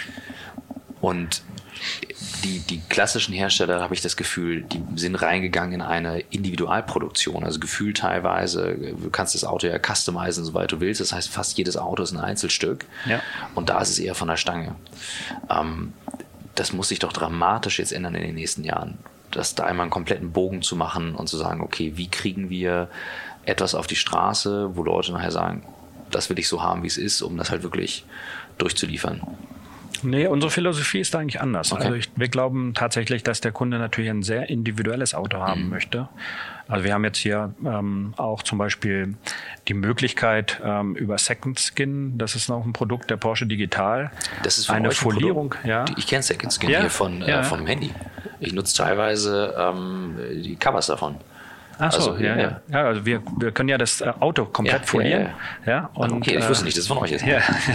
Und die klassischen Hersteller, habe ich das Gefühl, die sind reingegangen in eine Individualproduktion. Also gefühlt teilweise, du kannst das Auto ja customizen, soweit du willst. Das heißt, fast jedes Auto ist ein Einzelstück. Ja. Und da ist es eher von der Stange. Das muss sich doch dramatisch jetzt ändern in den nächsten Jahren. Das da einmal einen kompletten Bogen zu machen und zu sagen, okay, wie kriegen wir etwas auf die Straße, wo Leute nachher sagen, das will ich so haben, wie es ist, um das halt wirklich durchzuliefern. Nee, unsere Philosophie ist eigentlich anders. Okay. Also wir glauben tatsächlich, dass der Kunde natürlich ein sehr individuelles Auto haben möchte. Also wir haben jetzt hier auch zum Beispiel die Möglichkeit über Second Skin, das ist noch ein Produkt der Porsche Digital. Das ist eine Folierung. Ja. Ich kenne Second Skin hier vom Handy. Ich nutze teilweise die Covers davon. Ach so, Also, ja. Also wir können ja das Auto komplett folieren. Ja, und, okay, ich wusste nicht, das ist von euch jetzt.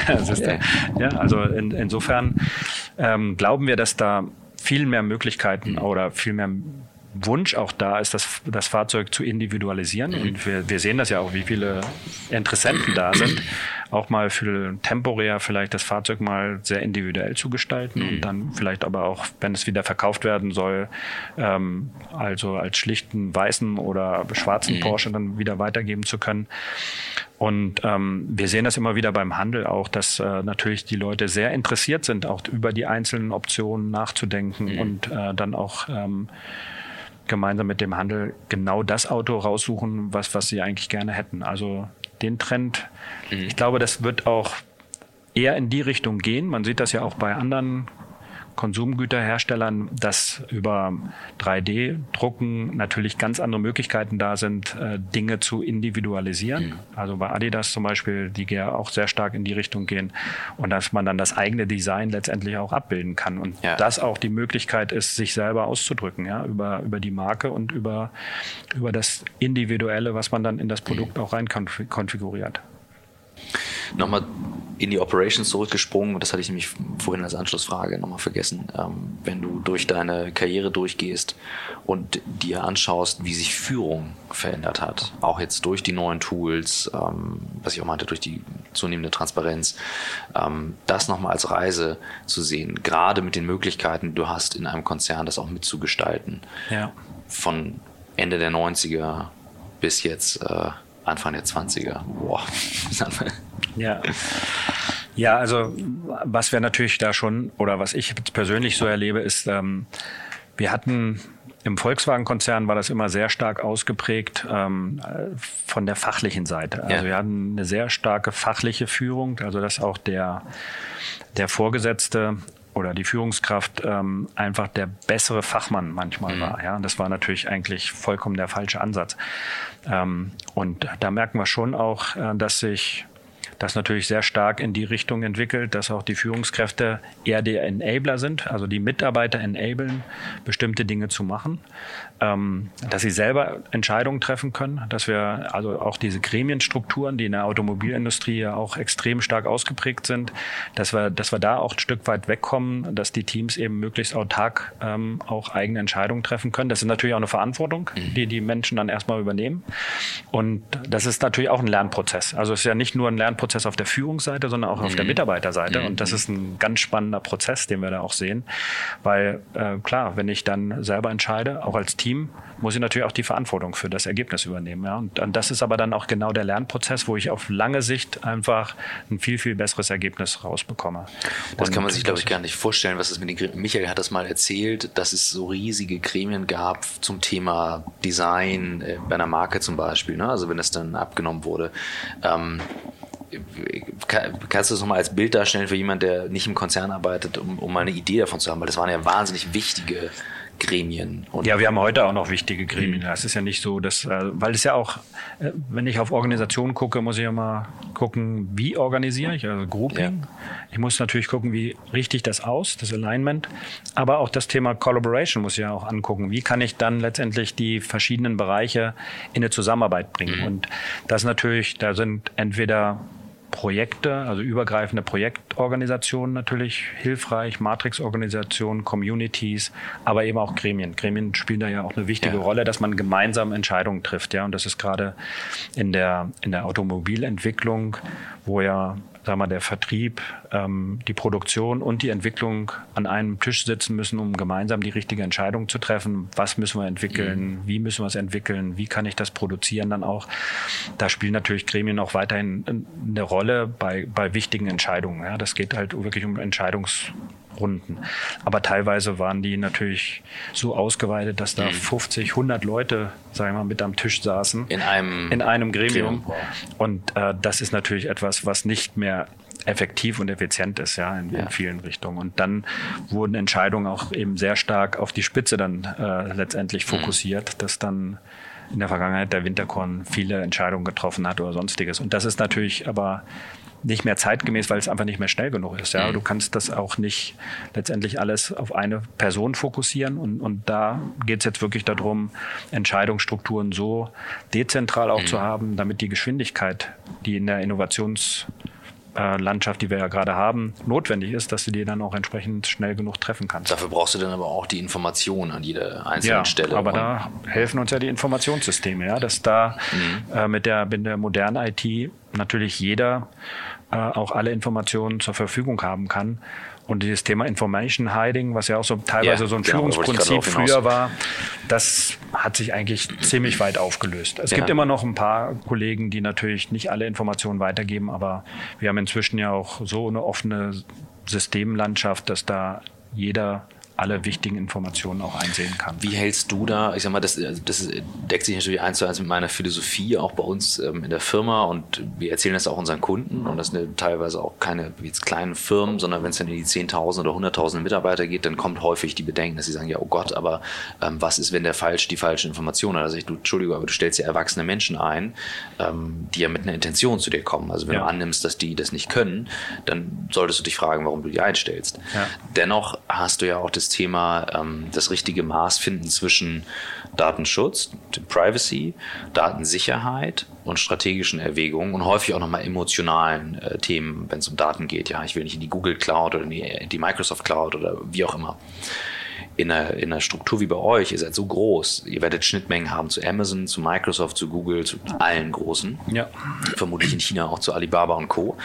Also insofern glauben wir, dass da viel mehr Möglichkeiten oder viel mehr Wunsch auch da ist, das Fahrzeug zu individualisieren. Und wir sehen das ja auch, wie viele Interessenten da sind, auch mal für temporär vielleicht das Fahrzeug mal sehr individuell zu gestalten und dann vielleicht aber auch, wenn es wieder verkauft werden soll, also als schlichten weißen oder schwarzen Porsche dann wieder weitergeben zu können. Und wir sehen das immer wieder beim Handel auch, dass natürlich die Leute sehr interessiert sind, auch über die einzelnen Optionen nachzudenken und dann auch gemeinsam mit dem Handel genau das Auto raussuchen, was sie eigentlich gerne hätten. Also den Trend, ich glaube, das wird auch eher in die Richtung gehen. Man sieht das ja auch bei anderen Konsumgüterherstellern, dass über 3D-Drucken natürlich ganz andere Möglichkeiten da sind, Dinge zu individualisieren. Also bei Adidas zum Beispiel, die ja auch sehr stark in die Richtung gehen und dass man dann das eigene Design letztendlich auch abbilden kann und das auch die Möglichkeit ist, sich selber auszudrücken, ja, über die Marke und über das Individuelle, was man dann in das Produkt auch rein konfiguriert. Nochmal in die Operations zurückgesprungen, das hatte ich nämlich vorhin als Anschlussfrage nochmal vergessen. Wenn du durch deine Karriere durchgehst und dir anschaust, wie sich Führung verändert hat, auch jetzt durch die neuen Tools, was ich auch meinte, durch die zunehmende Transparenz, das nochmal als Reise zu sehen, gerade mit den Möglichkeiten, die du hast, in einem Konzern das auch mitzugestalten. Ja. Von Ende der 90er bis jetzt Anfang der 20er. Boah. Ja, also was wir natürlich da schon, oder was ich persönlich so erlebe, ist, wir hatten im Volkswagen-Konzern war das immer sehr stark ausgeprägt von der fachlichen Seite. Also wir hatten eine sehr starke fachliche Führung, also dass auch der Vorgesetzte oder die Führungskraft einfach der bessere Fachmann manchmal war. Ja, und das war natürlich eigentlich vollkommen der falsche Ansatz. Und da merken wir schon auch, dass sich das natürlich sehr stark in die Richtung entwickelt, dass auch die Führungskräfte eher die Enabler sind, also die Mitarbeiter enablen, bestimmte Dinge zu machen, dass sie selber Entscheidungen treffen können, dass wir also auch diese Gremienstrukturen, die in der Automobilindustrie ja auch extrem stark ausgeprägt sind, dass wir da auch ein Stück weit wegkommen, dass die Teams eben möglichst autark auch eigene Entscheidungen treffen können. Das ist natürlich auch eine Verantwortung, die Menschen dann erstmal übernehmen. Und das ist natürlich auch ein Lernprozess. Also es ist ja nicht nur ein Lernprozess auf der Führungsseite, sondern auch auf der Mitarbeiterseite. Und das ist ein ganz spannender Prozess, den wir da auch sehen. Weil klar, wenn ich dann selber entscheide, auch als Team, muss ich natürlich auch die Verantwortung für das Ergebnis übernehmen. Ja? Und das ist aber dann auch genau der Lernprozess, wo ich auf lange Sicht einfach ein viel, viel besseres Ergebnis rausbekomme. Das kann man sich, glaube ich, gar nicht vorstellen, was es mit den Gremien. Michael hat das mal erzählt, dass es so riesige Gremien gab zum Thema Design bei einer Marke zum Beispiel. Ne? Also wenn das dann abgenommen wurde. Kannst du das nochmal als Bild darstellen für jemanden, der nicht im Konzern arbeitet, um mal eine Idee davon zu haben? Weil das waren ja wahnsinnig wichtige Gremien. Und ja, wir haben heute auch noch wichtige Gremien. Das ist ja nicht so, dass, weil es ja auch, wenn ich auf Organisationen gucke, muss ich ja mal gucken, wie organisiere ich, also Grouping. Ja. Ich muss natürlich gucken, wie richte ich das aus, das Alignment. Aber auch das Thema Collaboration muss ich ja auch angucken. Wie kann ich dann letztendlich die verschiedenen Bereiche in eine Zusammenarbeit bringen? Und das natürlich, da sind entweder Projekte, also übergreifende Projektorganisationen natürlich hilfreich, Matrixorganisationen, Communities, aber eben auch Gremien. Gremien spielen da ja auch eine wichtige Rolle, dass man gemeinsam Entscheidungen trifft. Ja, und das ist gerade in der Automobilentwicklung, wo ja, sagen wir, der Vertrieb, die Produktion und die Entwicklung an einem Tisch sitzen müssen, um gemeinsam die richtige Entscheidung zu treffen. Was müssen wir entwickeln? Wie müssen wir es entwickeln? Wie kann ich das produzieren dann auch? Da spielen natürlich Gremien auch weiterhin eine Rolle bei wichtigen Entscheidungen. Ja, das geht halt wirklich um Entscheidungsrunden. Aber teilweise waren die natürlich so ausgeweitet, dass da 50, 100 Leute, sagen wir mal, mit am Tisch saßen. In einem Gremium. Und das ist natürlich etwas, was nicht mehr effektiv und effizient ist, in vielen Richtungen. Und dann wurden Entscheidungen auch eben sehr stark auf die Spitze dann letztendlich fokussiert, dass dann in der Vergangenheit der Winterkorn viele Entscheidungen getroffen hat oder sonstiges. Und das ist natürlich aber nicht mehr zeitgemäß, weil es einfach nicht mehr schnell genug ist. Ja? Du kannst das auch nicht letztendlich alles auf eine Person fokussieren. Und da geht es jetzt wirklich darum, Entscheidungsstrukturen so dezentral auch zu haben, damit die Geschwindigkeit, die in der Innovationslandschaft, die wir ja gerade haben, notwendig ist, dass du die dann auch entsprechend schnell genug treffen kannst. Dafür brauchst du dann aber auch die Informationen an jeder einzelnen Stelle. Aber da helfen uns ja die Informationssysteme, dass da mit der modernen IT natürlich jeder auch alle Informationen zur Verfügung haben kann. Und dieses Thema Information Hiding, was ja auch so teilweise so ein Führungsprinzip früher war, das hat sich eigentlich ziemlich weit aufgelöst. Es gibt immer noch ein paar Kollegen, die natürlich nicht alle Informationen weitergeben, aber wir haben inzwischen ja auch so eine offene Systemlandschaft, dass da jeder alle wichtigen Informationen auch einsehen kann. Wie hältst du da, ich sag mal, das deckt sich natürlich 1:1 mit meiner Philosophie, auch bei uns in der Firma, und wir erzählen das auch unseren Kunden, und das sind teilweise auch keine jetzt kleinen Firmen, sondern wenn es dann in die 10.000 oder 100.000 Mitarbeiter geht, dann kommt häufig die Bedenken, dass sie sagen, ja, oh Gott, aber was ist, wenn der die falschen Informationen hat? Also Entschuldigung, aber du stellst ja erwachsene Menschen ein, die ja mit einer Intention zu dir kommen. Also wenn du annimmst, dass die das nicht können, dann solltest du dich fragen, warum du die einstellst. Ja. Dennoch hast du ja auch das Thema, das richtige Maß finden zwischen Datenschutz, Privacy, Datensicherheit und strategischen Erwägungen und häufig auch nochmal emotionalen Themen, wenn es um Daten geht. Ja, ich will nicht in die Google Cloud oder in die Microsoft Cloud oder wie auch immer. In einer Struktur wie bei euch, ihr seid so groß, ihr werdet Schnittmengen haben zu Amazon, zu Microsoft, zu Google, zu allen Großen. Ja. Vermutlich in China auch zu Alibaba und Co.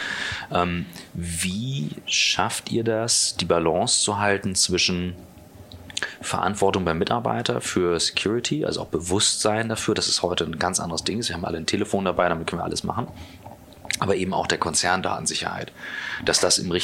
Wie schafft ihr das, die Balance zu halten zwischen Verantwortung beim Mitarbeiter für Security, also auch Bewusstsein dafür, dass es heute ein ganz anderes Ding ist. Wir haben alle ein Telefon dabei, damit können wir alles machen. Aber eben auch der Konzerndatensicherheit, dass das in der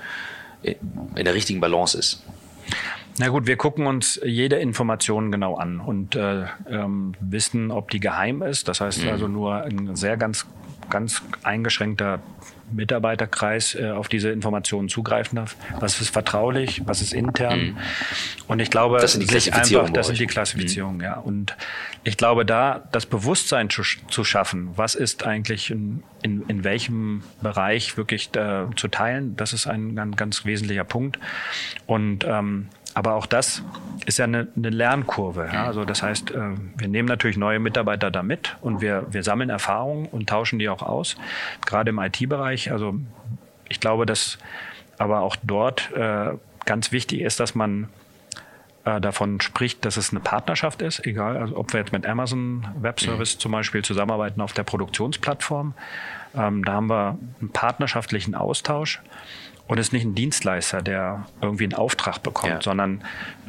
richtigen Balance ist. Na gut, wir gucken uns jede Information genau an und wissen, ob die geheim ist. Das heißt also nur ein sehr ganz eingeschränkter Mitarbeiterkreis auf diese Informationen zugreifen darf. Was ist vertraulich, was ist intern? Und ich glaube, das sind die Klassifizierungen. Das sind die Klassifizierungen, ja. Und ich glaube, da das Bewusstsein zu schaffen, was ist eigentlich in welchem Bereich wirklich zu teilen, das ist ein ganz wesentlicher Punkt. Und aber auch das ist ja eine Lernkurve. Ja? Also das heißt, wir nehmen natürlich neue Mitarbeiter da mit und wir sammeln Erfahrungen und tauschen die auch aus, gerade im IT-Bereich. Also ich glaube, dass aber auch dort ganz wichtig ist, dass man davon spricht, dass es eine Partnerschaft ist, egal, also ob wir jetzt mit Amazon Web Service zum Beispiel zusammenarbeiten auf der Produktionsplattform. Da haben wir einen partnerschaftlichen Austausch. Und es ist nicht ein Dienstleister, der irgendwie einen Auftrag bekommt, sondern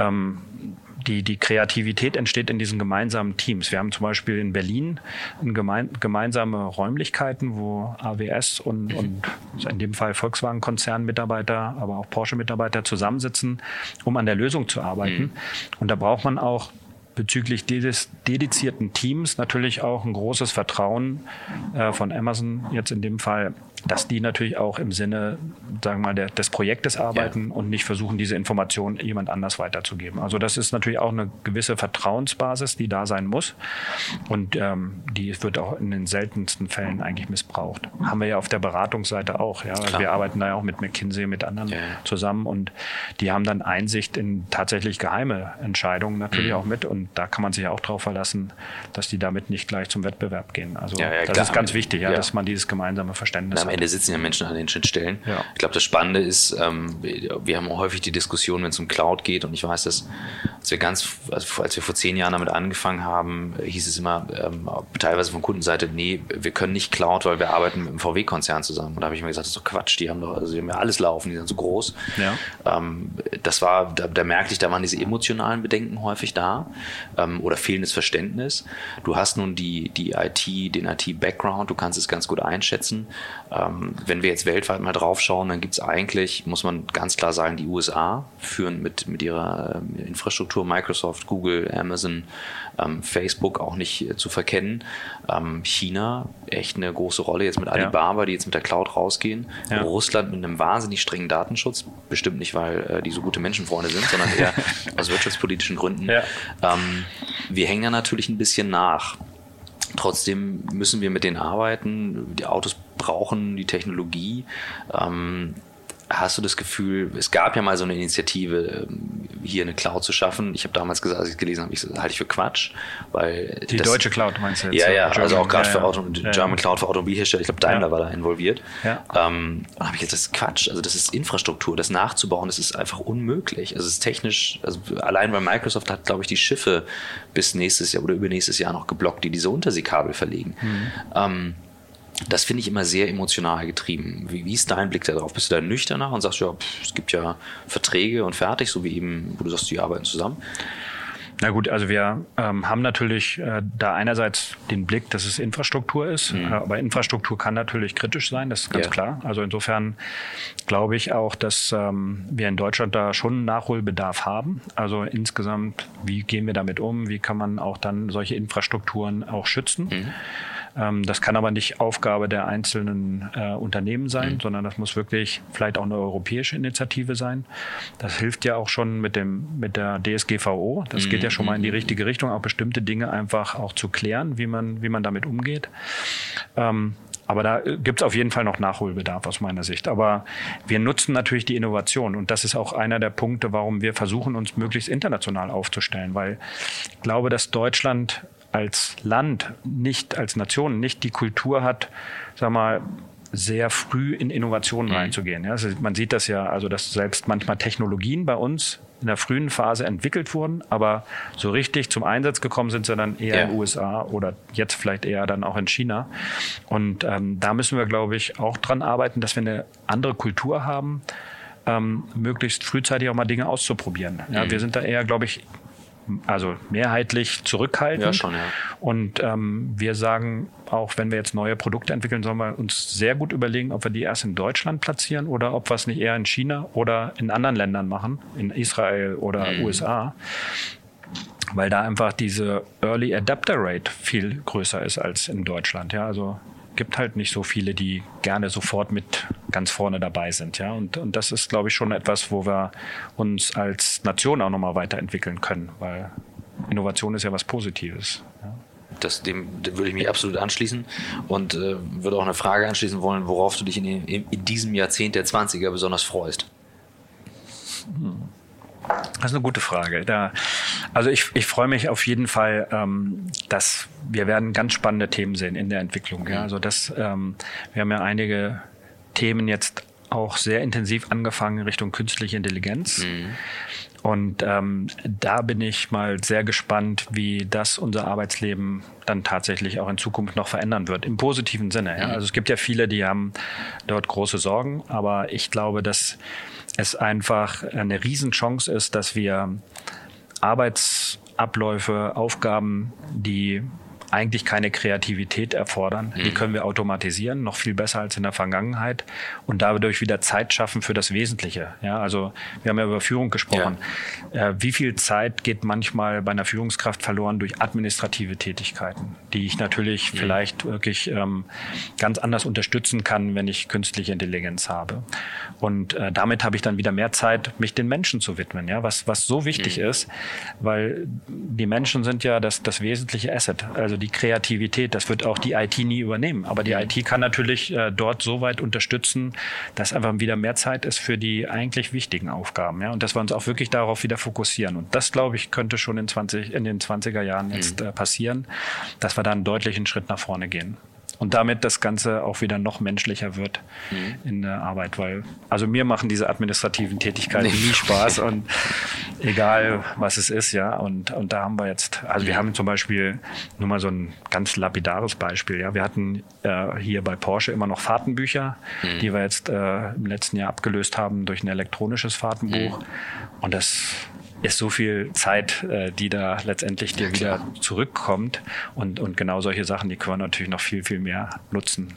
die Kreativität entsteht in diesen gemeinsamen Teams. Wir haben zum Beispiel in Berlin gemeinsame Räumlichkeiten, wo AWS und in dem Fall Volkswagen-Konzern-Mitarbeiter, aber auch Porsche-Mitarbeiter zusammensitzen, um an der Lösung zu arbeiten. Und da braucht man auch bezüglich dieses dedizierten Teams natürlich auch ein großes Vertrauen von Amazon jetzt in dem Fall, dass die natürlich auch im Sinne, sagen wir mal, des Projektes arbeiten und nicht versuchen, diese Informationen jemand anders weiterzugeben. Also das ist natürlich auch eine gewisse Vertrauensbasis, die da sein muss, und die wird auch in den seltensten Fällen eigentlich missbraucht. Haben wir ja auf der Beratungsseite auch. Ja? Also wir arbeiten da ja auch mit McKinsey, mit anderen zusammen, und die haben dann Einsicht in tatsächlich geheime Entscheidungen natürlich auch mit, und da kann man sich auch darauf verlassen, dass die damit nicht gleich zum Wettbewerb gehen. Also das ist ganz wichtig, dass man dieses gemeinsame Verständnis hat. Am Ende sitzen ja Menschen an den Schnittstellen. Ja. Ich glaube, das Spannende ist, wir haben häufig die Diskussion, wenn es um Cloud geht, und ich weiß, dass als wir vor 10 Jahren damit angefangen haben, hieß es immer teilweise von Kundenseite, nee, wir können nicht Cloud, weil wir arbeiten mit dem VW-Konzern zusammen. Und da habe ich mir gesagt, das ist doch Quatsch, die haben ja alles laufen, die sind so groß. Ja. Das war, da merkte ich, da waren diese emotionalen Bedenken häufig da, oder fehlendes Verständnis. Du hast nun den IT-Background, du kannst es ganz gut einschätzen. Wenn wir jetzt weltweit mal drauf schauen, dann gibt es eigentlich, muss man ganz klar sagen, die USA führen mit ihrer Infrastruktur, Microsoft, Google, Amazon, Facebook auch nicht zu verkennen. China, echt eine große Rolle jetzt mit Alibaba, die jetzt mit der Cloud rausgehen. Ja. Russland mit einem wahnsinnig strengen Datenschutz, bestimmt nicht, weil die so gute Menschenfreunde sind, sondern eher aus wirtschaftspolitischen Gründen. Ja. Wir hängen da natürlich ein bisschen nach. Trotzdem müssen wir mit denen arbeiten. Die Autos brauchen die Technologie. Hast du das Gefühl, es gab ja mal so eine Initiative, hier eine Cloud zu schaffen. Ich habe damals gesagt, als ich es gelesen habe, halte ich für Quatsch. Weil die deutsche Cloud meinst du jetzt? Ja, also auch gerade für German Cloud für Automobilhersteller. Ich glaube, Daimler war da involviert. Ja. Und habe ich jetzt, das ist Quatsch. Also das ist Infrastruktur. Das nachzubauen, das ist einfach unmöglich. Also es ist technisch, also allein weil Microsoft hat, glaube ich, die Schiffe bis nächstes Jahr oder übernächstes Jahr noch geblockt, die diese Unterseekabel verlegen. Das finde ich immer sehr emotional getrieben. Wie ist dein Blick darauf? Bist du da nüchterner und sagst, ja, es gibt ja Verträge und fertig, so wie eben, wo du sagst, die arbeiten zusammen? Na gut, also wir haben natürlich da einerseits den Blick, dass es Infrastruktur ist, aber Infrastruktur kann natürlich kritisch sein, das ist ganz klar. Also insofern glaube ich auch, dass wir in Deutschland da schon Nachholbedarf haben. Also insgesamt, wie gehen wir damit um? Wie kann man auch dann solche Infrastrukturen auch schützen? Das kann aber nicht Aufgabe der einzelnen Unternehmen sein, sondern das muss wirklich vielleicht auch eine europäische Initiative sein. Das hilft ja auch schon mit der DSGVO. Das geht ja schon mal in die richtige Richtung, auch bestimmte Dinge einfach auch zu klären, wie man damit umgeht. Aber da gibt es auf jeden Fall noch Nachholbedarf aus meiner Sicht. Aber wir nutzen natürlich die Innovation. Und das ist auch einer der Punkte, warum wir versuchen, uns möglichst international aufzustellen. Weil ich glaube, dass Deutschland als Land, nicht als Nation, nicht die Kultur hat, sag mal, sehr früh in Innovationen reinzugehen. Ja, also man sieht das ja, also dass selbst manchmal Technologien bei uns in der frühen Phase entwickelt wurden, aber so richtig zum Einsatz gekommen sind sie dann eher in den USA oder jetzt vielleicht eher dann auch in China. Und da müssen wir, glaube ich, auch dran arbeiten, dass wir eine andere Kultur haben, möglichst frühzeitig auch mal Dinge auszuprobieren. Ja, wir sind da eher, glaube ich, also mehrheitlich zurückhaltend. Ja, schon, ja. Und wir sagen auch, wenn wir jetzt neue Produkte entwickeln, sollen wir uns sehr gut überlegen, ob wir die erst in Deutschland platzieren oder ob wir es nicht eher in China oder in anderen Ländern machen, in Israel oder USA. Weil da einfach diese Early Adapter Rate viel größer ist als in Deutschland. Ja, also gibt halt nicht so viele, die gerne sofort mit ganz vorne dabei sind. Ja? Und das ist, glaube ich, schon etwas, wo wir uns als Nation auch nochmal weiterentwickeln können, weil Innovation ist ja was Positives. Ja? Dem würde ich mich absolut anschließen und würde auch eine Frage anschließen wollen, worauf du dich in diesem Jahrzehnt der 20er besonders freust. Das ist eine gute Frage. Also ich freue mich auf jeden Fall, dass wir werden ganz spannende Themen sehen in der Entwicklung. Ja? Also wir haben ja einige Themen jetzt auch sehr intensiv angefangen in Richtung künstliche Intelligenz. Und da bin ich mal sehr gespannt, wie das unser Arbeitsleben dann tatsächlich auch in Zukunft noch verändern wird, im positiven Sinne. Ja? Also es gibt ja viele, die haben dort große Sorgen, aber ich glaube, dass es einfach eine Riesenchance ist, dass wir Arbeitsabläufe, Aufgaben, die eigentlich keine Kreativität erfordern. Die können wir automatisieren, noch viel besser als in der Vergangenheit und dadurch wieder Zeit schaffen für das Wesentliche. Ja, also wir haben ja über Führung gesprochen. Ja. Wie viel Zeit geht manchmal bei einer Führungskraft verloren durch administrative Tätigkeiten, die ich natürlich vielleicht wirklich ganz anders unterstützen kann, wenn ich künstliche Intelligenz habe. Und damit habe ich dann wieder mehr Zeit, mich den Menschen zu widmen, ja, was so wichtig ist, weil die Menschen sind ja das wesentliche Asset. Also die Kreativität, das wird auch die IT nie übernehmen. Aber die IT kann natürlich dort so weit unterstützen, dass einfach wieder mehr Zeit ist für die eigentlich wichtigen Aufgaben. Ja? Und dass wir uns auch wirklich darauf wieder fokussieren. Und das, glaube ich, könnte schon in den 20er Jahren jetzt passieren, dass wir da einen deutlichen Schritt nach vorne gehen. Und damit das Ganze auch wieder noch menschlicher wird in der Arbeit, weil also mir machen diese administrativen Tätigkeiten nie Spaß und egal was es ist, ja. Und da haben wir jetzt, also wir haben zum Beispiel nur mal so ein ganz lapidares Beispiel, ja. Wir hatten hier bei Porsche immer noch Fahrtenbücher, die wir jetzt im letzten Jahr abgelöst haben durch ein elektronisches Fahrtenbuch. Und das ist so viel Zeit, die da letztendlich dir wieder zurückkommt. Und genau solche Sachen, die können wir natürlich noch viel, viel mehr nutzen.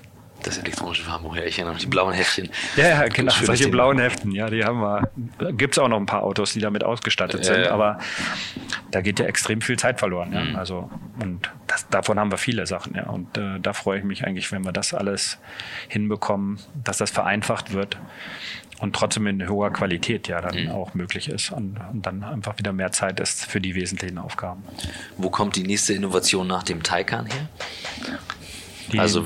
Das elektronische Warnbuch, ja, ich erinnere mich, die blauen Heftchen. Ja, genau, solche blauen Heften, ja, die haben wir. Gibt es auch noch ein paar Autos, die damit ausgestattet sind, aber da geht ja extrem viel Zeit verloren. Ja. Also, und davon haben wir viele Sachen, ja. Und da freue ich mich eigentlich, wenn wir das alles hinbekommen, dass das vereinfacht wird und trotzdem in hoher Qualität ja dann auch möglich ist und dann einfach wieder mehr Zeit ist für die wesentlichen Aufgaben. Wo kommt die nächste Innovation nach dem Taycan her? Also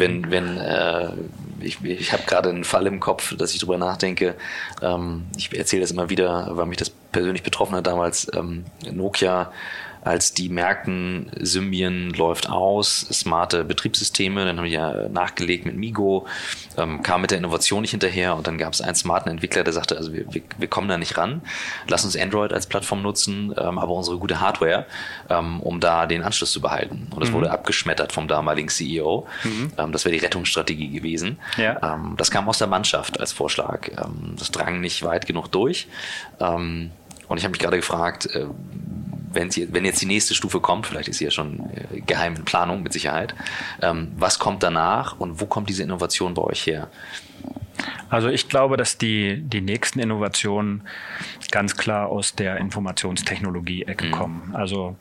ich habe gerade einen Fall im Kopf, dass ich drüber nachdenke, ich erzähle das immer wieder, weil mich das persönlich betroffen hat damals, Nokia, als die merkten, Symbian läuft aus, smarte Betriebssysteme, dann haben die ja nachgelegt mit Migo, kam mit der Innovation nicht hinterher und dann gab es einen smarten Entwickler, der sagte, also wir kommen da nicht ran, lass uns Android als Plattform nutzen, aber unsere gute Hardware, um da den Anschluss zu behalten. Und das wurde abgeschmettert vom damaligen CEO. Das wäre die Rettungsstrategie gewesen. Ja. Das kam aus der Mannschaft als Vorschlag. Das drang nicht weit genug durch. Und ich habe mich gerade gefragt, wenn jetzt die nächste Stufe kommt, vielleicht ist sie ja schon geheim in Planung mit Sicherheit, was kommt danach und wo kommt diese Innovation bei euch her? Also ich glaube, dass die nächsten Innovationen ganz klar aus der Informationstechnologie-Ecke kommen. Also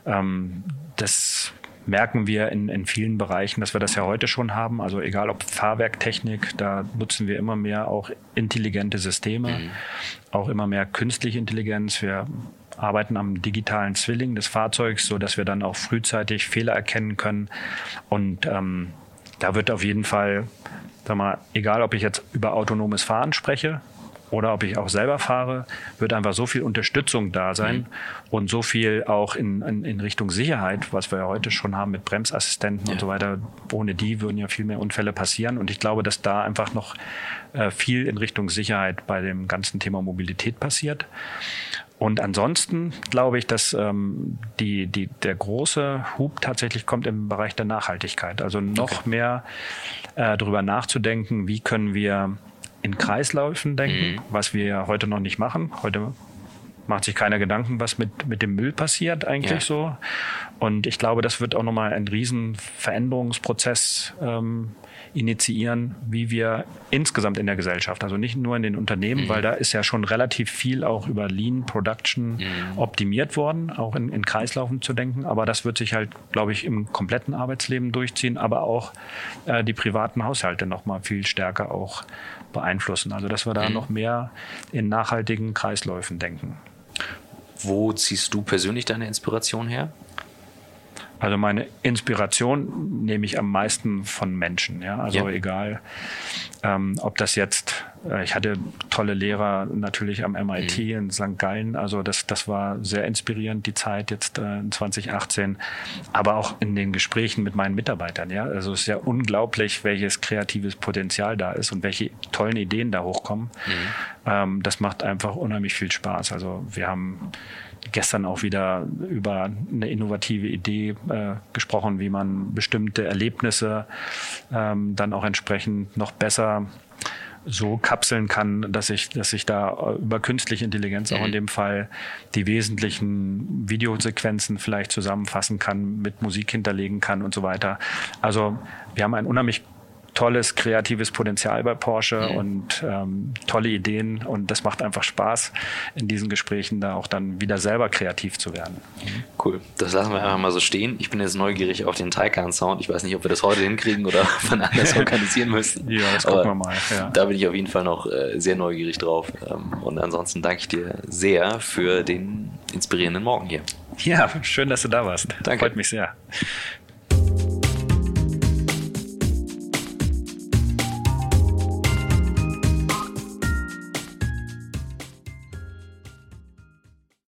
das merken wir in vielen Bereichen, dass wir das ja heute schon haben. Also egal ob Fahrwerktechnik, da nutzen wir immer mehr auch intelligente Systeme, auch immer mehr künstliche Intelligenz. Wir arbeiten am digitalen Zwilling des Fahrzeugs, so dass wir dann auch frühzeitig Fehler erkennen können. Und da wird auf jeden Fall, sag mal, egal ob ich jetzt über autonomes Fahren spreche oder ob ich auch selber fahre, wird einfach so viel Unterstützung da sein und so viel auch in Richtung Sicherheit, was wir ja heute schon haben mit Bremsassistenten und so weiter. Ohne die würden ja viel mehr Unfälle passieren. Und ich glaube, dass da einfach noch viel in Richtung Sicherheit bei dem ganzen Thema Mobilität passiert. Und ansonsten glaube ich, dass der große Hub tatsächlich kommt im Bereich der Nachhaltigkeit. Also noch mehr darüber nachzudenken, wie können wir in Kreisläufen denken, was wir ja heute noch nicht machen. Heute macht sich keiner Gedanken, was mit dem Müll passiert eigentlich so. Und ich glaube, das wird auch nochmal einen riesen Veränderungsprozess initiieren, wie wir insgesamt in der Gesellschaft, also nicht nur in den Unternehmen, weil da ist ja schon relativ viel auch über Lean Production optimiert worden, auch in Kreislaufen zu denken. Aber das wird sich halt, glaube ich, im kompletten Arbeitsleben durchziehen, aber auch die privaten Haushalte nochmal viel stärker auch beeinflussen. Also dass wir da noch mehr in nachhaltigen Kreisläufen denken. Wo ziehst du persönlich deine Inspiration her? Also meine Inspiration nehme ich am meisten von Menschen. Ja? Also egal, ob das jetzt, ich hatte tolle Lehrer natürlich am MIT in St. Gallen, also das war sehr inspirierend, die Zeit jetzt in 2018, aber auch in den Gesprächen mit meinen Mitarbeitern. Ja? Also es ist ja unglaublich, welches kreatives Potenzial da ist und welche tollen Ideen da hochkommen. Das macht einfach unheimlich viel Spaß. Also wir haben gestern auch wieder über eine innovative Idee gesprochen, wie man bestimmte Erlebnisse dann auch entsprechend noch besser so kapseln kann, dass ich da über künstliche Intelligenz auch in dem Fall die wesentlichen Videosequenzen vielleicht zusammenfassen kann, mit Musik hinterlegen kann und so weiter. Also wir haben ein unheimlich tolles, kreatives Potenzial bei Porsche und tolle Ideen und das macht einfach Spaß, in diesen Gesprächen da auch dann wieder selber kreativ zu werden. Cool, das lassen wir einfach mal so stehen. Ich bin jetzt neugierig auf den Taycan-Sound. Ich weiß nicht, ob wir das heute hinkriegen oder wann anders organisieren müssen. Ja, das gucken wir mal. Ja. Da bin ich auf jeden Fall noch sehr neugierig drauf. Und ansonsten danke ich dir sehr für den inspirierenden Morgen hier. Ja, schön, dass du da warst. Danke. Freut mich sehr.